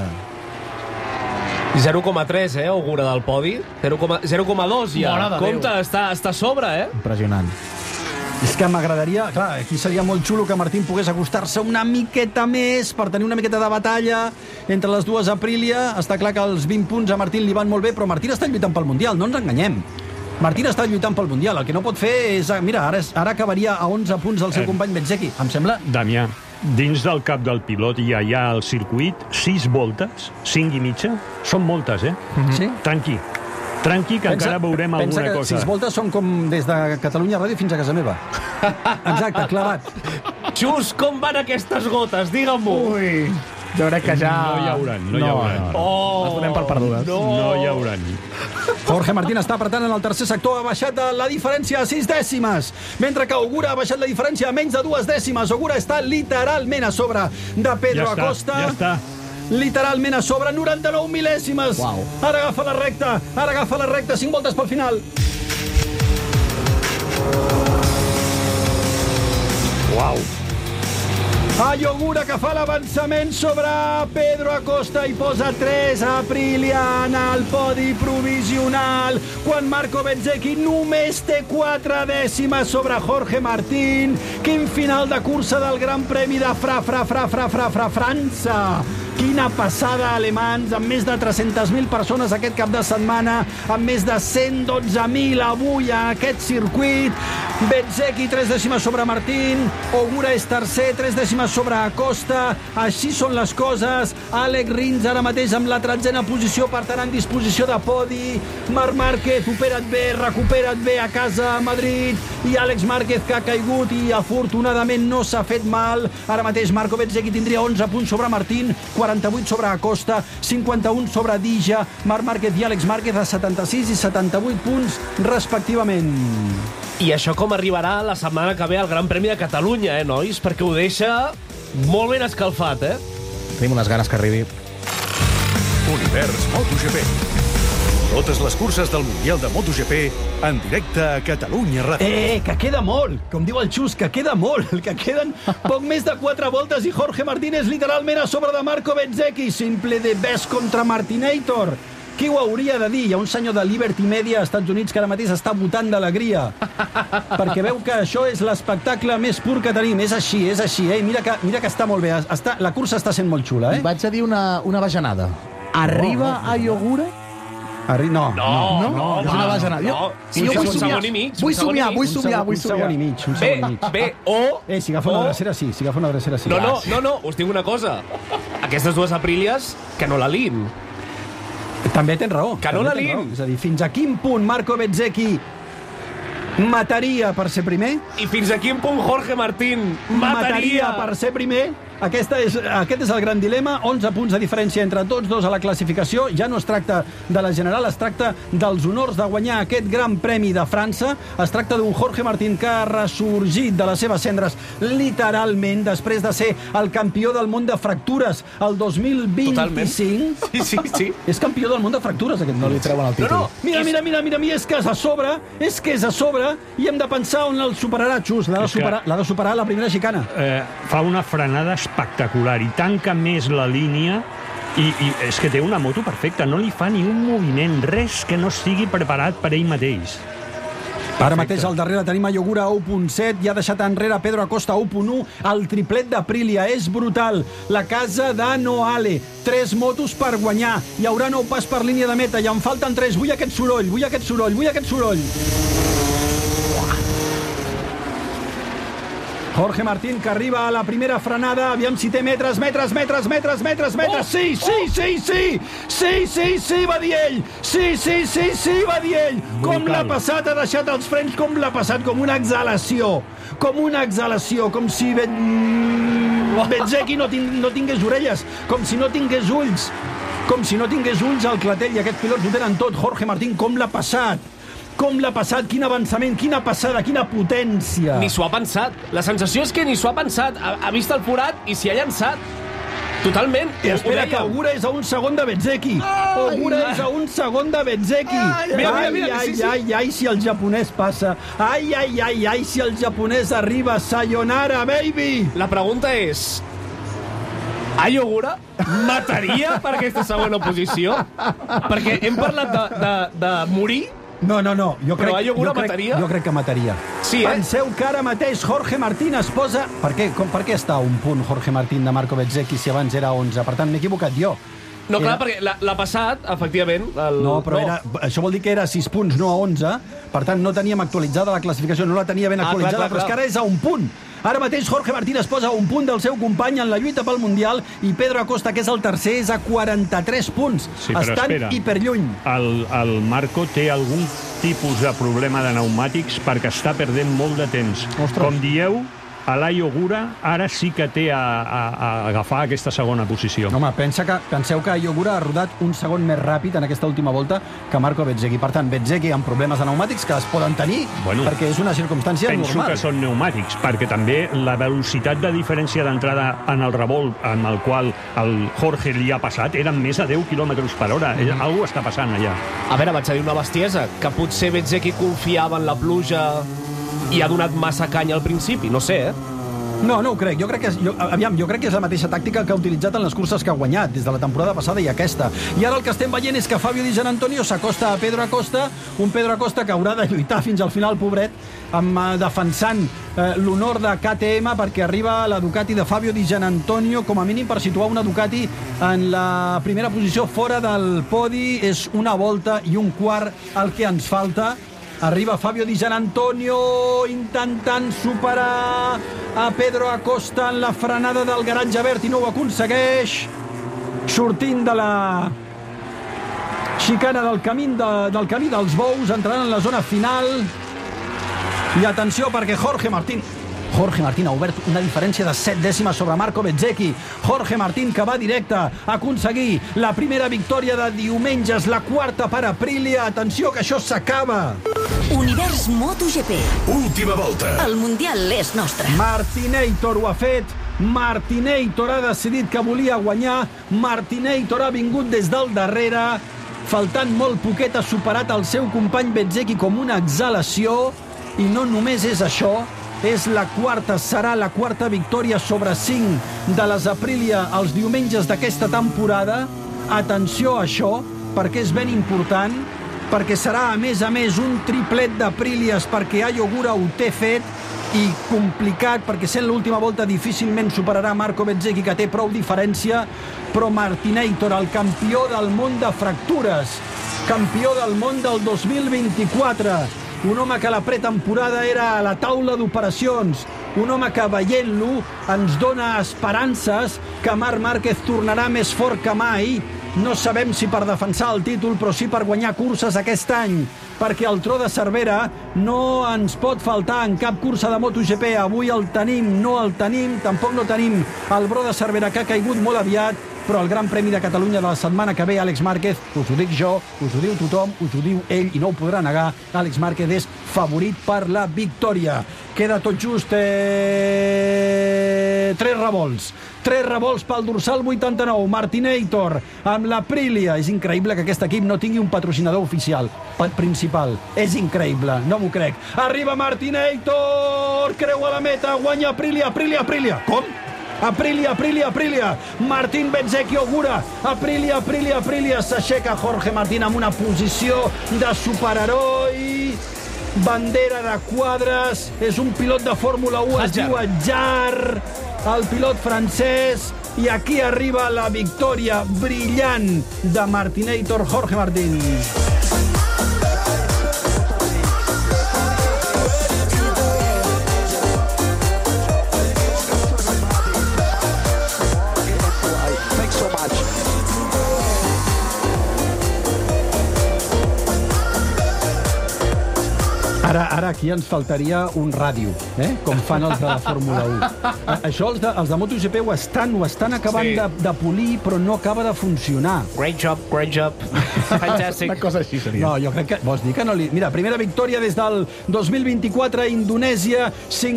Speaker 6: 0,3, augura del podi. 0,2 ja. Compte, està a sobre,
Speaker 7: Impressionant.
Speaker 4: És que m'agradaria... Clar, aquí seria molt xulo que Martín pogués acostar-se una miqueta més per tenir una miqueta de batalla entre les dues Aprilia. Està clar que els 20 punts a Martín li van molt bé, però Martín està lluitant pel Mundial, no ens enganyem. Martín està lluitant pel Mundial. El que no pot fer és... Mira, ara acabaria a 11 punts el seu company Bezzecchi. Em sembla...
Speaker 5: Damià, dins del cap del pilot hi ha al circuit 6 voltes, 5 i mitja. Són moltes,
Speaker 4: Sí?
Speaker 5: Tranqui, que encara veurem alguna cosa.
Speaker 4: Pensa que 6 voltes són com des de Catalunya Ràdio fins a casa meva. Exacte, clavat.
Speaker 6: Xus, com van aquestes gotes? Digue-m'ho.
Speaker 7: Ui, jo crec que ja...
Speaker 5: No hi hauran.
Speaker 7: Les donem per perdudes.
Speaker 5: No hi hauran.
Speaker 4: Jorge Martín està apretant en el tercer sector, ha baixat la diferència a 6 dècimes, mentre que Ogura ha baixat la diferència a menys de 2 dècimes. Ogura està literalment a sobre de Pedro Acosta.
Speaker 5: Ja està.
Speaker 4: Literalment a sobre, 99 mil·lèsimes.
Speaker 7: Uau.
Speaker 4: Ara agafa la recta, 5 voltes pel final.
Speaker 5: Uau.
Speaker 4: Ai Ogura, que fa l'avançament sobre Pedro Acosta i posa 3 Aprilia en el podi provisional, quan Marco Bezzecchi només té 4 dècimes sobre Jorge Martín. Quin final de cursa del Gran Premi de França. Quina passada, alemans, amb més de 300.000 persones aquest cap de setmana, amb més de 112.000 avui a aquest circuit. Bezzecchi 3 dècimes sobre Martín, Ogura és tercer, 3 dècimes sobre Acosta. Així són les coses. Alex Rins ara mateix amb la 13ª posició, per tant en disposició de podi. Marc Márquez, recupera't bé a casa a Madrid, i Àlex Márquez, que ha caigut i afortunadament no s'ha fet mal. Ara mateix Marco Bezzecchi tindria 11 punts sobre Martín, 48 sobre Acosta, 51 sobre Dija. Marc Márquez i Àlex Márquez a 76 i 78 punts respectivament.
Speaker 6: I això com arribarà la setmana que ve al Gran Premi de Catalunya, nois? Perquè ho deixa molt ben escalfat,
Speaker 7: Tenim unes ganes que arribi.
Speaker 1: Univers MotoGP. Totes les curses del Mundial de MotoGP en directe a Catalunya Ràdio.
Speaker 4: Que queda molt! Com diu el Xus, que queda molt! Que queden poc més de 4 voltes i Jorge Martín és literalment a sobre de Marco Bezzecchi. Simple de best contra Martinator. Qui ho hauria de dir? Hi ha un senyor de Liberty Media als Estats Units que ara mateix està votant d'alegria. Perquè veu que això és l'espectacle més pur que tenim. És així, Mira que està molt bé. La cursa està sent molt xula,
Speaker 7: Vaig a dir una bajanada. Arriba a Ogura?
Speaker 4: No.
Speaker 7: És una bajanada. Jo vull somiar.
Speaker 4: Un segon i mig. Si agafa una drecera, sí.
Speaker 6: No, us dic una cosa. Aquestes dues Aprilies, que no la lin.
Speaker 4: També tens raó.
Speaker 6: Que no la lin.
Speaker 4: És a dir, fins a quin punt Marco Bezzecchi mataria per ser primer?
Speaker 6: I fins a quin punt Jorge Martín mataria
Speaker 4: per ser primer? Aquest és el gran dilema. 11 punts de diferència entre tots dos a la classificació. Ja no es tracta de la general, es tracta dels honors de guanyar aquest Gran Premi de França. Es tracta d'un Jorge Martín que ha ressorgit de les seves cendres literalment després de ser el campió del món de fractures el 2025.
Speaker 6: Totalment. Sí.
Speaker 4: És campió del món de fractures, aquest.
Speaker 7: No li treuen el títol.
Speaker 4: Mira, és que és a sobre, i hem de pensar on el superarà, Xus. L'ha de superar a la primera xicana.
Speaker 5: Fa una frenada espectacular i tanca més la línia i és que té una moto perfecta, no li fa ni un moviment, res que no estigui preparat per ell mateix.
Speaker 4: Ara mateix al darrere tenim a Ogura a 1.7 i ha deixat enrere Pedro Acosta a 1.1. El triplet d'Aprilia és brutal. La casa de Noale. 3 motos per guanyar. Hi haurà 9 pas per línia de meta i en falten 3. Vull aquest soroll. Jorge Martín, que arriba a la primera frenada. Aviam si té metres. Sí, va dir ell. Sí, va dir ell. Com l'ha passat, ha deixat els frens, com l'ha passat, com una exhalació, com si Bezzecchi no tingués orelles, com si no tingués ulls. Com si no tingués ulls al clatell, i aquests pilots ho tenen tot. Jorge Martín, com l'ha passat? Com l'ha passat? Quin avançament, quina passada, quina potència.
Speaker 6: Ni s'ho ha pensat. La sensació és que ni s'ho ha pensat. Ha vist el forat i s'hi ha llançat. Totalment.
Speaker 4: I espera, que Ogura és a un segon de Bezzecchi. Ogura és a un segon de Bezzecchi. Ai, si el japonès passa. Ai, si el japonès arriba. Sayonara, baby.
Speaker 6: La pregunta és... Ai Ogura mataria per aquesta segona posició? Perquè hem parlat de morir.
Speaker 4: No. Jo crec que mataria.
Speaker 6: Sí,
Speaker 4: Penseu que ara mateix Jorge Martín es posa... Per què està a un punt Jorge Martín de Marco Bezzecchi si abans era 11? Per tant, m'he equivocat jo.
Speaker 6: No, clar, perquè l'ha passat, efectivament...
Speaker 4: No, però això vol dir que era 6 punts, no a 11. Per tant, no teníem actualitzada la classificació, no la tenia ben actualitzada, però és que ara és a un punt. Ara mateix Jorge Martín es posa a un punt del seu company en la lluita pel Mundial i Pedro Acosta, que és el tercer, és a 43 punts.
Speaker 5: Sí,
Speaker 4: estan hiperlluny.
Speaker 5: El Marco té algun tipus de problema de pneumàtics perquè està perdent molt de temps.
Speaker 4: Ostres.
Speaker 5: Com dieu, Alai Ogura ara sí que té a agafar aquesta segona posició.
Speaker 4: Home, penseu que Ogura ha rodat un segon més ràpid en aquesta última volta que Marco Bezzecchi. Per tant, Bezzecchi amb problemes de pneumàtics que es poden tenir, perquè és una circumstància normal.
Speaker 5: Penso que són pneumàtics, perquè també la velocitat de diferència d'entrada en el revolt en el qual el Jorge li ha passat eren més de 10 km per hora. Algú està passant allà.
Speaker 6: A veure, vaig a dir una bestiesa, que potser Bezzecchi confiava en la pluja i ha donat massa canya al principi, no sé,
Speaker 4: No ho crec. Jo crec que és la mateixa tàctica que ha utilitzat en les curses que ha guanyat, des de la temporada passada i aquesta. I ara el que estem veient és que Fabio Di Giannantonio s'acosta a Pedro Acosta, un Pedro Acosta que haurà de lluitar fins al final, pobret, defensant l'honor de KTM, perquè arriba la Ducati de Fabio Di Giannantonio, com a mínim per situar una Ducati en la primera posició fora del podi. És una volta i un quart el que ens falta. Arriba Fabio Di Giannantonio intentant superar a Pedro Acosta en la frenada del garatge verd i no ho aconsegueix. Sortint de la xicana del camí dels Bous, entrant en la zona final. I atenció, perquè Jorge Martín ha obert una diferència de 7 dècimes sobre Marco Bezzecchi. Jorge Martín, que va directe a aconseguir la primera victòria de diumenges, la quarta per Aprilia. Atenció, que això s'acaba.
Speaker 3: Univers MotoGP.
Speaker 1: Última volta.
Speaker 3: El Mundial és nostre.
Speaker 4: Martinator ho ha fet. Martinator ha decidit que volia guanyar. Martinator ha vingut des del darrere. Faltant molt poquet ha superat el seu company Bezzecchi com una exhalació. I no només és això, serà la quarta victòria sobre 5 de les Aprilia els diumenges d'aquesta temporada. Atenció a això, perquè és ben important, perquè serà a més un triplet d'Aprilias, perquè Ai Ogura ho té fet, i complicat, perquè sent l'última volta difícilment superarà Marco Bezzecchi, que té prou diferència, però Martinator, el campió del món de fractures, campió del món del 2024, un home que a la pretemporada era a la taula d'operacions, un home que veient-lo ens dona esperances que Marc Márquez tornarà més fort que mai. No sabem si per defensar el títol, però sí per guanyar curses aquest any, perquè el tro de Cervera no ens pot faltar en cap cursa de MotoGP. Avui el tenim, no el tenim, tampoc no tenim el bro de Cervera, que ha caigut molt aviat, però el Gran Premi de Catalunya de la setmana que ve, Àlex Márquez, us ho dic jo, us ho diu tothom, us ho diu ell i no ho podrà negar, Àlex Márquez és favorit per la victòria. Queda tot just 3 revolts. 3 revolts pel dorsal 89, Martinator amb l'Aprilia. És increïble que aquest equip no tingui un patrocinador oficial principal. És increïble, no m'ho crec. Arriba Martinator, creua la meta, guanya Aprilia. Com? Aprilia. Martín Bezzecchi Ogura. Aprilia. S'aixeca Jorge Martín amb una posició de superheroi. Bandera de quadres. És un pilot de Fórmula 1, es diu Adjar, el pilot francès. I aquí arriba la victòria brillant de Martinator, Jorge Martín. Ara aquí ens faltaria un ràdio, com fan els de la Fórmula 1. Això els de MotoGP ho estan acabant de polir, però no acaba de funcionar.
Speaker 6: Great job. Fantastic.
Speaker 7: Una cosa així seria.
Speaker 4: No, jo crec que... Vols dir que no li... Mira, primera victòria des del 2024 a Indonèsia,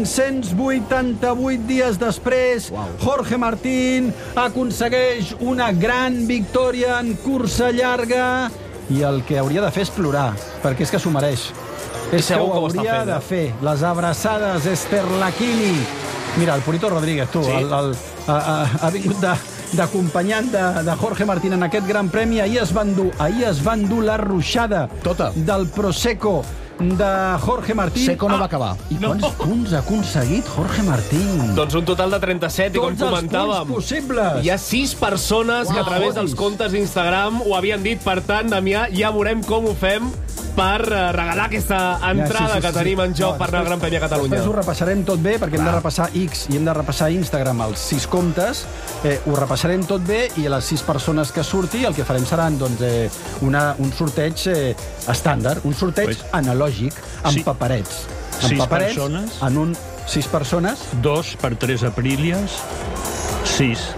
Speaker 4: 588 dies després. Jorge Martín aconsegueix una gran victòria en cursa llarga i el que hauria de fer és plorar, perquè és que s'ho mereix. És que ho hauria de fer. Les abraçades, Esther Lachini. Mira, el Purito Rodríguez, tu, ha vingut d'acompanyant de Jorge Martín en aquest gran premi. Ahir es van dur la ruixada del Prosecco de Jorge Martín.
Speaker 7: Seco no va acabar.
Speaker 4: I quants punts ha aconseguit Jorge Martín?
Speaker 6: Doncs un total de 37, i com comentàvem...
Speaker 4: Tots els punts possibles.
Speaker 6: Hi ha 6 persones que a través dels comptes d'Instagram ho havien dit. Per tant, Damià, ja veurem com ho fem per regalar aquesta entrada que tenim en joc per anar al Gran Premi a Catalunya.
Speaker 4: Després ho repassarem tot bé, perquè hem de repassar X i hem de repassar Instagram, els 6 comptes. Ho repassarem tot bé i a les 6 persones que surti el que farem serà un sorteig estàndard, un sorteig analògic, amb paperets. Amb paperets, en un... 6 persones.
Speaker 5: 2 per 3 Aprílies. 6.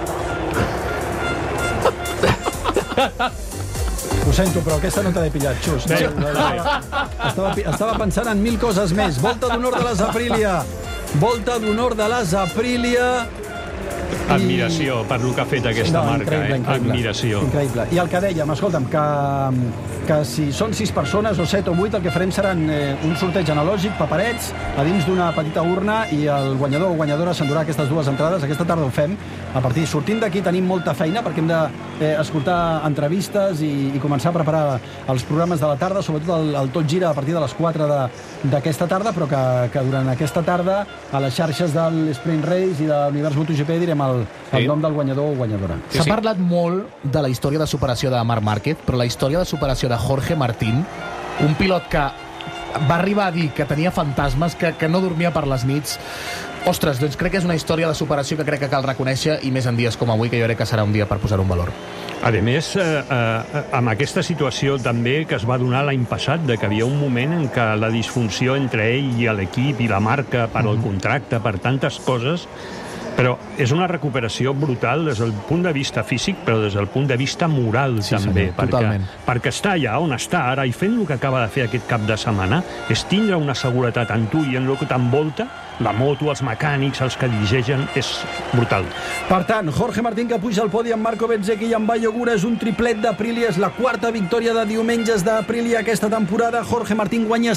Speaker 4: Ho sento, però aquesta no te l'he pillat, just. Estava pensant en 1000 coses més. Volta d'honor de les Aprilia. Volta d'honor de les Aprilia.
Speaker 5: Admiració per el que ha fet aquesta marca. Admiració.
Speaker 4: Increïble. I el que dèiem, escolta'm, que si són 6 persones o 7 o 8, el que farem seran un sorteig analògic, paperets, a dins d'una petita urna, i el guanyador o guanyadora s'endurà aquestes 2 entrades. Aquesta tarda ho fem. A partir sortint d'aquí tenim molta feina, perquè hem d'escoltar entrevistes i començar a preparar els programes de la tarda, sobretot el Tot Gira a partir de les 4 d'aquesta tarda, però que durant aquesta tarda a les xarxes de l'Sprint Race i de l'Univers MotoGP direm el nom del guanyador o guanyadora.
Speaker 7: S'ha parlat molt de la història de superació de Marc Márquez, però la història de superació de Jorge Martín, un pilot que va arribar a dir que tenia fantasmes, que no dormia per les nits. Ostres, doncs crec que és una història de superació que crec que cal reconèixer, i més en dies com avui, que jo crec que serà un dia per posar un valor.
Speaker 5: A més, amb aquesta situació també que es va donar l'any passat, de que hi havia un moment en què la disfunció entre ell i l'equip i la marca per al contracte, per tantes coses, però és una recuperació brutal des del punt de vista físic, però des del punt de vista moral també. Perquè estar allà on està ara i fent el que acaba de fer aquest cap de setmana és tindre una seguretat en tu i en el que t'envolta, la moto, els mecànics, els que dirigeixen, és brutal.
Speaker 4: Per tant, Jorge Martín, que puja al podi amb Marco Bezzecchi i amb Bayo Gura, és un triplet d'Aprilia, és la 4ª victòria de diumenges d'Aprilia aquesta temporada. Jorge Martín guanya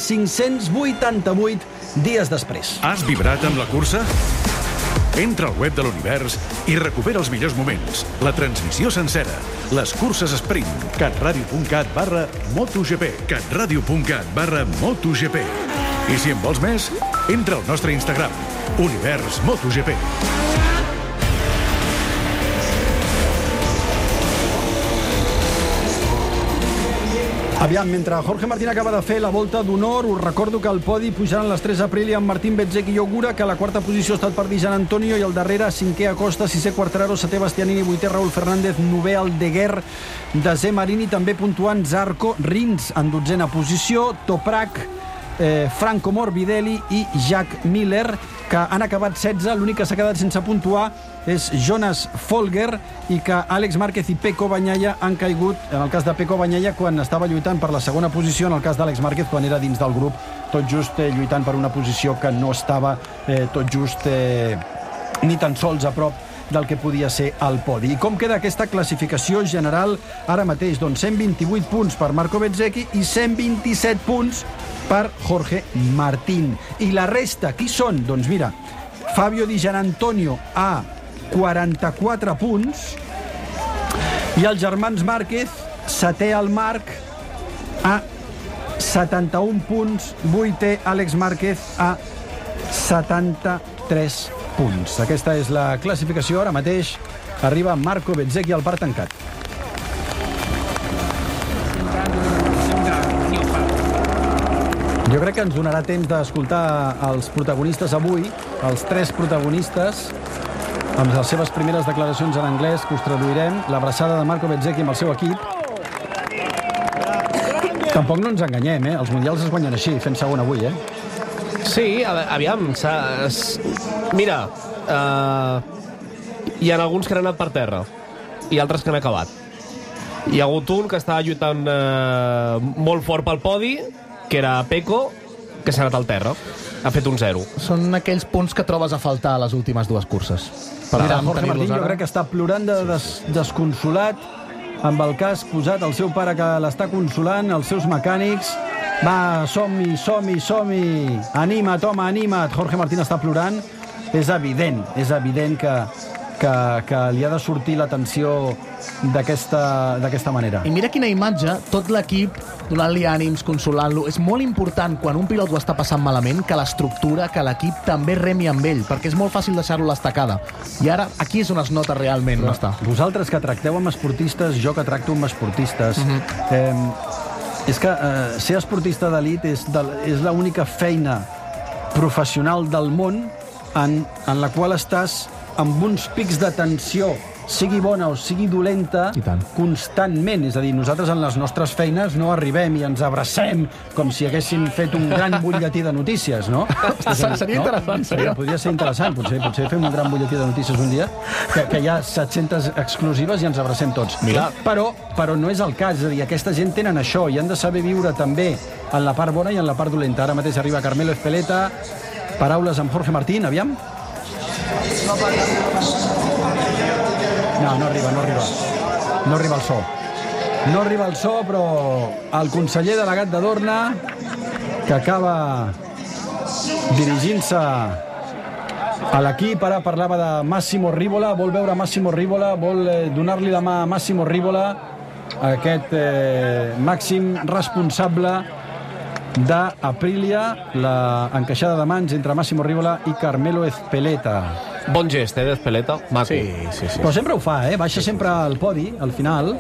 Speaker 4: 588 dies després.
Speaker 1: Has vibrat amb la cursa? Entra al web de l'Univers i recupera els millors moments, la transmissió sencera, les curses sprint, catradio.cat/MotoGP, catradio.cat/MotoGP. I si en vols més, entra al nostre Instagram, Univers MotoGP.
Speaker 4: Aviam, mentre Jorge Martín acaba de fer la volta d'honor, us recordo que al podi pujaran les 3 Aprilia amb Martín Bezzecchi i Ogura, que a la 4ª posició ha estat per Di Gianantonio, i al darrere 5è Acosta, 6è Quartararo, 7è Bastianini, 8è Raúl Fernández, 9è Aldeguer, 10è Marini, també puntuant Zarco, Rins en 12a posició, Toprak, Franco Morbidelli i Jack Miller, que han acabat 16. L'únic que s'ha quedat sense puntuar és Jonas Folger, i que Àlex Márquez i Pecco Bagnaia han caigut, en el cas de Pecco Bagnaia quan estava lluitant per la segona posició, en el cas d'Àlex Márquez quan era dins del grup, tot just lluitant per una posició que no estava tot just ni tan sols a prop del que podia ser el podi. I com queda aquesta classificació general ara mateix? Doncs 128 punts per Marco Bezzecchi i 127 punts per Jorge Martín. I la resta, qui són? Doncs mira, Fabio Di Gianantonio a 44 punts i els germans Márquez, 7è al Marc, a 71 punts, 8è Àlex Márquez a 73 punts. Aquesta és la classificació. Ara mateix arriba Marco Bezzecchi al parc tancat. Jo crec que ens donarà temps d'escoltar els protagonistes avui, els 3 protagonistes, amb les seves primeres declaracions en anglès, que us traduirem, l'abraçada de Marco Bezzecchi amb el seu equip. Tampoc no ens enganyem, Els mundials es guanyen així, fent segon avui,
Speaker 6: Sí, aviam, mira, hi ha alguns que han anat per terra i altres que han acabat. Hi ha hagut un que estava lluitant molt fort pel podi, que era Pecco, que s'ha anat al terra. Ha fet un 0.
Speaker 7: Són aquells punts que trobes a faltar a les últimes dues curses.
Speaker 4: Mira, Jorge Martín jo crec que està plorant desconsolat amb el cas posat el seu pare que l'està consolant, els seus mecànics. Va, som-hi. Anima't, home, anima't. Jorge Martín està plorant. És evident que li ha de sortir l'atenció d'aquesta manera.
Speaker 7: I mira quina imatge, tot l'equip donant-li ànims, consolant-lo. És molt important, quan un pilot ho està passant malament, que l'estructura, que l'equip també remi amb ell, perquè és molt fàcil deixar-lo a l'estacada. I ara, aquí és on es nota realment on està.
Speaker 4: Vosaltres que tracteu amb esportistes, jo que tracto amb esportistes, és que ser esportista d'elit és l'única feina professional del món en la qual estàs amb uns pics de tensió, sigui bona o sigui dolenta, constantment. És a dir, nosaltres en les nostres feines no arribem i ens abracem com si haguéssim fet un gran butlletí de notícies, no?
Speaker 7: Seria interessant, seria.
Speaker 4: Podria ser interessant, potser fem un gran butlletí de notícies un dia, que hi ha 700 exclusives i ens abracem tots. Però no és el cas, és a dir, aquesta gent tenen això i han de saber viure també en la part bona i en la part dolenta. Ara mateix arriba Carmelo Ezpeleta, paraules amb Jorge Martín, aviam. No arriba el so. No arriba el so, però el conseller delegat de Dorna, que acaba dirigint-se a l'equip, ara parlava de Massimo Rivola, vol veure Massimo Rivola, vol donar-li la mà a Massimo Rivola, aquest màxim responsable d'Aprilia, l'encaixada de mans entre Massimo Rivola i Carmelo Ezpeleta.
Speaker 6: Bon gest, d'Ezpeleta. Maco.
Speaker 7: Sí.
Speaker 4: Però sempre ho fa, baixa sempre al podi, al final.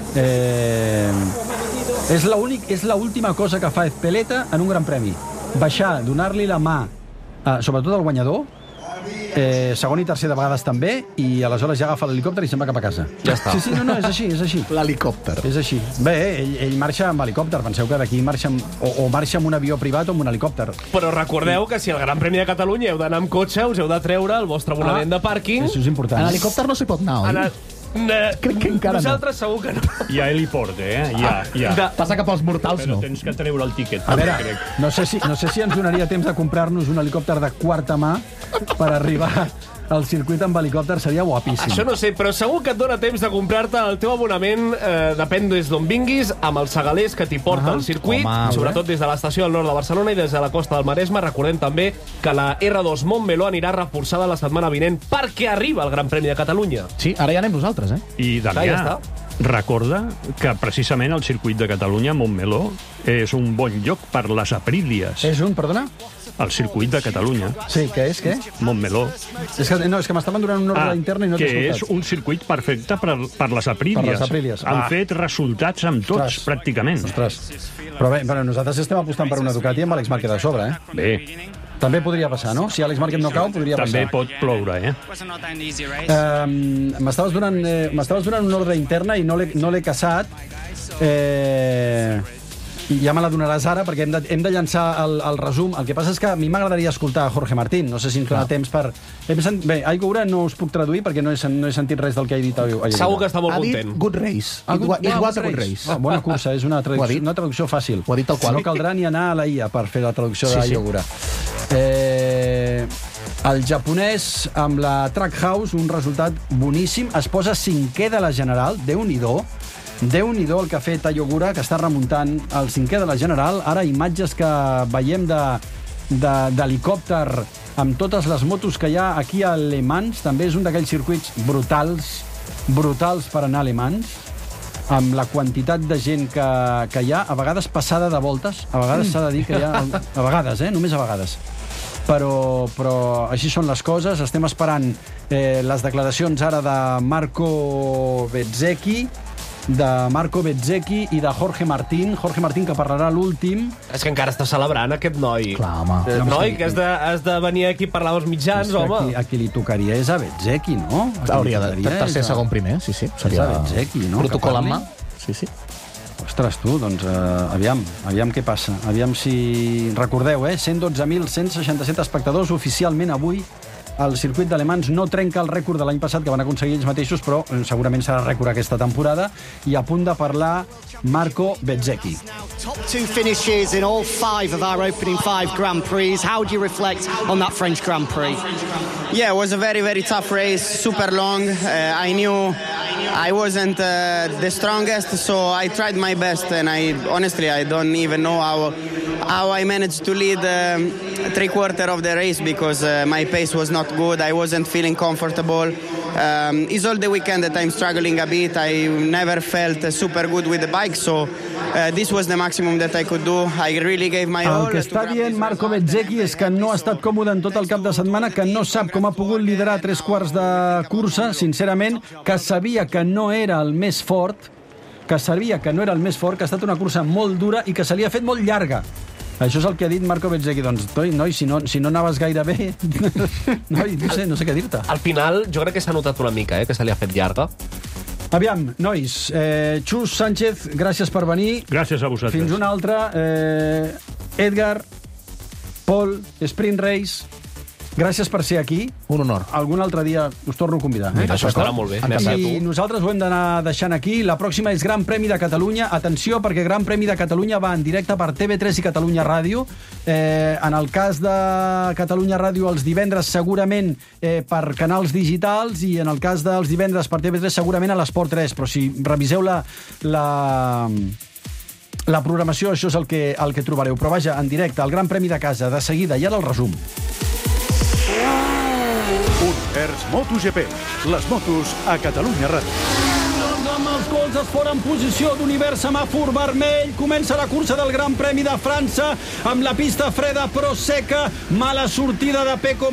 Speaker 4: És l'última cosa que fa Ezpeleta en un gran premi. Baixar, donar-li la mà, sobretot al guanyador, segon i tercer de vegades també, i aleshores ja agafa l'helicòpter i se'n va cap a casa.
Speaker 6: Ja està.
Speaker 4: Sí, no, és així.
Speaker 7: L'helicòpter.
Speaker 4: És així. Bé, ell marxa amb helicòpter. Penseu que d'aquí marxa amb un avió privat o amb un helicòpter.
Speaker 6: Però recordeu que si al Gran Premi de Catalunya heu d'anar amb cotxe, us heu de treure el vostre abonament de pàrquing.
Speaker 4: Això és important.
Speaker 7: En helicòpter no s'hi pot anar, oi? Crec que encara
Speaker 6: Nosaltres segur que no.
Speaker 5: Hi ha heliport, Ja.
Speaker 7: Passa cap als mortals,
Speaker 5: Però
Speaker 7: no.
Speaker 5: tens que treure el tiquet.
Speaker 4: A veure, no sé si ens donaria temps de comprar-nos un helicòpter de quarta mà per arribar al circuit amb helicòpter, seria guapíssim.
Speaker 6: Això no sé, però segur que et dona temps de comprar-te el teu abonament, depèn des d'on vinguis, amb els segalers que t'hi porta al circuit, sobretot des de l'estació del nord de Barcelona i des de la costa del Maresme. Recordem també que la R2 Montmeló anirà reforçada la setmana vinent perquè arriba el Gran Premi de Catalunya.
Speaker 7: Sí, ara ja anem nosaltres,
Speaker 5: I Damià, recorda que precisament el circuit de Catalunya, Montmeló, és un bon lloc per les Aprílies.
Speaker 4: És un, perdona?
Speaker 5: El circuit de Catalunya.
Speaker 4: Sí, què és?
Speaker 5: Montmeló.
Speaker 4: És que m'estaven donant un ordre intern i no t'he
Speaker 5: que
Speaker 4: escoltat.
Speaker 5: és un circuit perfecte per les Aprílies.
Speaker 4: Per les Aprílies.
Speaker 5: Han fet resultats amb tots, pràcticament.
Speaker 4: Ostres. Però bé, nosaltres estem apostant per una Ducati amb Àlex Márquez a sobre,
Speaker 5: Bé.
Speaker 4: També podria passar, no? Si Àlex Márquez no cau, podria passar.
Speaker 5: També pot ploure,
Speaker 4: M'estaves donant una ordre interna i no l'he caçat. I ja me la donaràs ara, perquè hem de llançar el resum. El que passa és que a mi m'agradaria escoltar Jorge Martín. No sé si ens dona temps per... Bé, Aigora no us puc traduir perquè no he sentit res del que he dit.
Speaker 6: Segur que està molt content.
Speaker 7: Ha dit good race. It was a good race.
Speaker 4: Bona cursa, és una traducció fàcil.
Speaker 7: Ho ha dit tal qual.
Speaker 4: No caldrà ni anar a la IA per fer la traducció de Aigora. El japonès amb la Trackhouse, un resultat boníssim, es posa 5è de la general. Déu-n'hi-do el que ha fet Ayogura, que està remuntant el 5è de la general. Ara imatges que veiem d'helicòpter amb totes les motos que hi ha aquí a Le Mans. També és un d'aquells circuits brutals per anar a Le Mans, amb la quantitat de gent que hi ha, a vegades passada de voltes, a vegades s'ha de dir que hi ha... A vegades, només a vegades. Però així són les coses. Estem esperant les declaracions ara de Marco Bezzecchi i de Jorge Martín. Jorge Martín, que parlarà l'últim.
Speaker 6: És que encara està celebrant aquest noi.
Speaker 7: Clar, home.
Speaker 6: Noi, que has de venir aquí a parlar als mitjans, home.
Speaker 4: A qui li tocaria és a Bezzecchi, no?
Speaker 7: Hauria de tercer, segon, primer, sí.
Speaker 4: És a Bezzecchi, no?
Speaker 7: Protocol en mà. Sí.
Speaker 4: Ostres, tu, doncs aviam què passa. Aviam si... Recordeu, 112.167 espectadors oficialment avui. El circuit d'Ale Mans no trenca el rècord de l'any passat que van aconseguir ells mateixos, però segurament serà rècord aquesta temporada. I a punt de parlar Marco Bezzecchi.
Speaker 11: Top two finishes in all 5 of our opening 5 Grand Prix. How do you reflect on that French Grand Prix?
Speaker 12: Yeah, it was a very, very tough race, super long. I knew I wasn't the strongest, so I tried my best, and honestly, I don't even know how I managed to lead 3/4 of the race because my pace was not good. I wasn't feeling comfortable. It's all the weekend that I'm struggling a bit. I never felt super good with the bike, so this was the maximum that I could do. I really gave my all.
Speaker 4: El que està dient Marco Bezzecchi és que no ha estat còmode en tot el cap de setmana, que no sap com ha pogut liderar 3/4 de cursa, sincerament, que sabia que no era el més fort, que ha estat una cursa molt dura i que se li ha fet molt llarga. Això és el que ha dit Marco Bezzecchi. Doncs, noi, si no anaves gaire bé... noi, no sé què dir-te.
Speaker 6: Al final, jo crec que s'ha notat una mica, que se li ha fet llarga.
Speaker 4: Aviam, nois, Xus Sánchez, gràcies per venir.
Speaker 5: Gràcies a vosaltres.
Speaker 4: Fins una altra. Edgar, Pol, Sprint Race, gràcies per ser aquí.
Speaker 7: Un honor.
Speaker 4: Algun altre dia us torno a convidar.
Speaker 6: Això estarà molt bé.
Speaker 4: I nosaltres ho hem d'anar deixant aquí. La pròxima és Gran Premi de Catalunya. Atenció, perquè Gran Premi de Catalunya va en directe per TV3 i Catalunya Ràdio. En el cas de Catalunya Ràdio, els divendres segurament per canals digitals, i en el cas dels divendres per TV3 segurament a l'Esport 3. Però si reviseu la programació, això és el que trobareu. Però vaja, en directe, el Gran Premi de casa, de seguida. I ara el resum.
Speaker 1: Univers MotoGP. Les motos a Catalunya Ràdio.
Speaker 4: Amb els colzes fora en posició d'Univers, semàfor vermell. Comença la cursa del Gran Premi de França amb la pista freda però seca. Mala sortida de Pecco,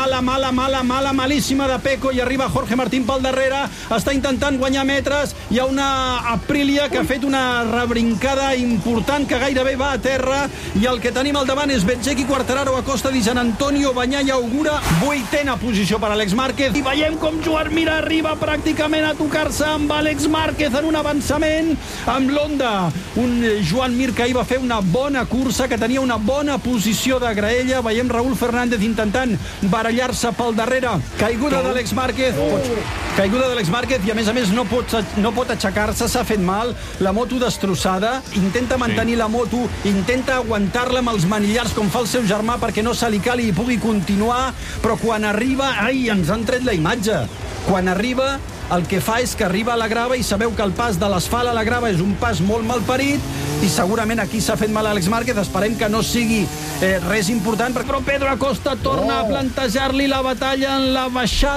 Speaker 4: malíssima de Pecco, i arriba Jorge Martín pel darrere. Està intentant guanyar metres. Hi ha una Aprilia que ha fet una rebrincada important que gairebé va a terra, i el que tenim al davant és Bezzecchi, Quartararo, Acosta, Di Gian Antonio, Bagnaia i Augura. 8ª posició per Alex Márquez, i veiem com Joan Mir arriba pràcticament a tocar-se amb Alex Márquez en un avançament amb l'Honda. Un Joan Mir que ahir va fer una bona cursa, que tenia una bona posició de graella. Veiem Raúl Fernández intentant barallar-se pel darrere. Caiguda d'Àlex Márquez. Caiguda d'Àlex Márquez, i a més no pot aixecar-se, s'ha fet mal. La moto destrossada. Intenta mantenir la moto, intenta aguantar-la amb els manillars com fa el seu germà perquè no se li cali i pugui continuar, però quan arriba... Ai, ens han tret la imatge. Quan arriba, el que fa és que arriba a la grava, i sabeu que el pas de l'asfalt a la grava és un pas molt malparit, i segurament aquí s'ha fet mal a Alex Márquez. Esperem que no sigui res important, però Pedro Acosta torna a plantejar-li la batalla en la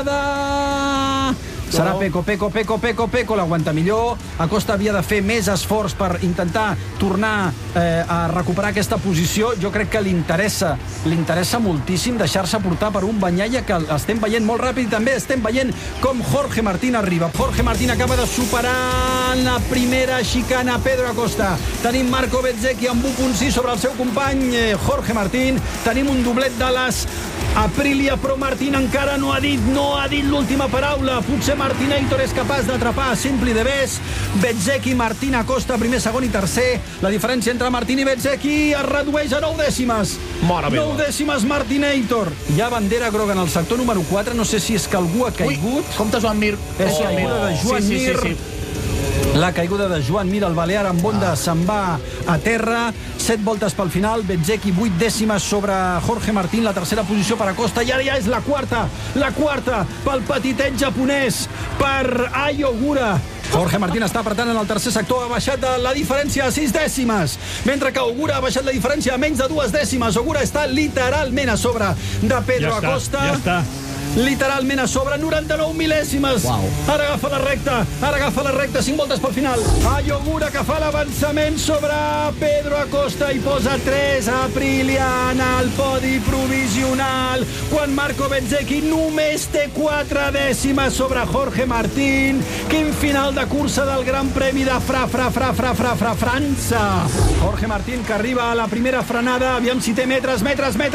Speaker 4: baixada. Serà Pecco, l'aguanta millor. Acosta havia de fer més esforç per intentar tornar a recuperar aquesta posició. Jo crec que li interessa moltíssim deixar-se portar per un Bagnaia que estem veient molt ràpid, i també estem veient com Jorge Martín arriba. Jorge Martín acaba de superar en la primera xicana Pedro Acosta. Tenim Marco Bezzecchi amb 1.6 sobre el seu company Jorge Martín. Tenim un doblet de les Aprilia, però Martín encara no ha dit l'última paraula. Potser Martinator és capaç d'atrapar a Simply the Best. Bezzecchi, Martín, Acosta, primer, segon i tercer. La diferència entre Martín i Bezzecchi es redueix a 9 dècimes. 9 dècimes Martinator. Hi ha bandera groga en el sector número 4. No sé si és que algú ha caigut.
Speaker 7: Compte Joan Mir.
Speaker 4: És la caiguda de Joan Mir. La caiguda de Joan Mir, el balear amb Honda, se'n va a terra. 7 voltes pel final. Bezzecchi 8 dècimes sobre Jorge Martín. La tercera posició per Acosta, i ara ja és la quarta pel petitet japonès, per Ai Ogura. Jorge Martín està apretant en el tercer sector, ha baixat la diferència a 6 dècimes, mentre que Ogura ha baixat la diferència a menys de 2 dècimes. Ogura està literalment a sobre de Pedro Acosta.
Speaker 5: Ja està.
Speaker 4: Literalment a sobre, 99 mil·lèsimes. Ara agafa la recta, 5 voltes pel final. Ai Ogura, que fa l'avançament sobre Pedro Acosta i posa 3 Aprilia en el podi provisional, quan Marco Bezzecchi només té 4 dècimes sobre Jorge Martín. Quin final de cursa del Gran Premi de França. Jorge Martín, que arriba a la primera frenada. Aviam si té metres.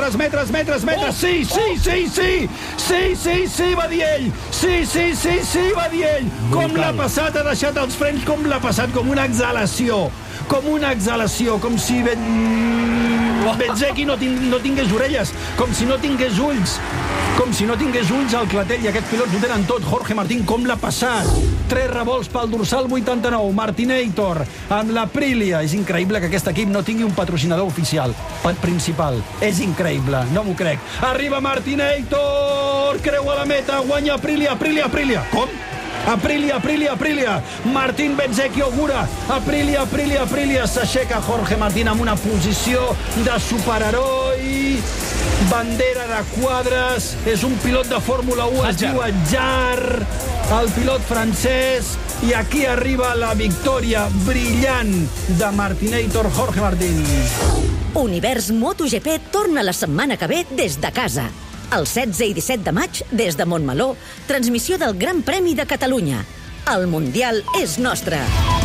Speaker 4: Sí, va dir ell. Sí, va dir ell. Com l'ha passat, ha deixat els frens, com l'ha passat, com una exhalació. com una exhalació, com si Bezzecchi no tingués orelles, com si no tingués ulls. Com si no tingués ulls al clatell, i aquests pilots ho tenen tot. Jorge Martín, com l'ha passat? 3 revolts pel dorsal 89, Martinator, amb l'Aprilia. És increïble que aquest equip no tingui un patrocinador oficial, principal. És increïble, no m'ho crec. Arriba Martinator, creua la meta, guanya Aprilia. Com? Aprilia. Martín Bezzecchi augura. Aprilia. S'aixeca Jorge Martín amb una posició de superheroi. Bandera de quadres. És un pilot de Fórmula 1, es diu Adjar, el pilot francès. I aquí arriba la victòria brillant de Martinator, Jorge Martín.
Speaker 3: Univers MotoGP torna la setmana que ve des de casa. El 16 i 17 de maig, des de Montmeló, transmissió del Gran Premi de Catalunya. El Mundial és nostre.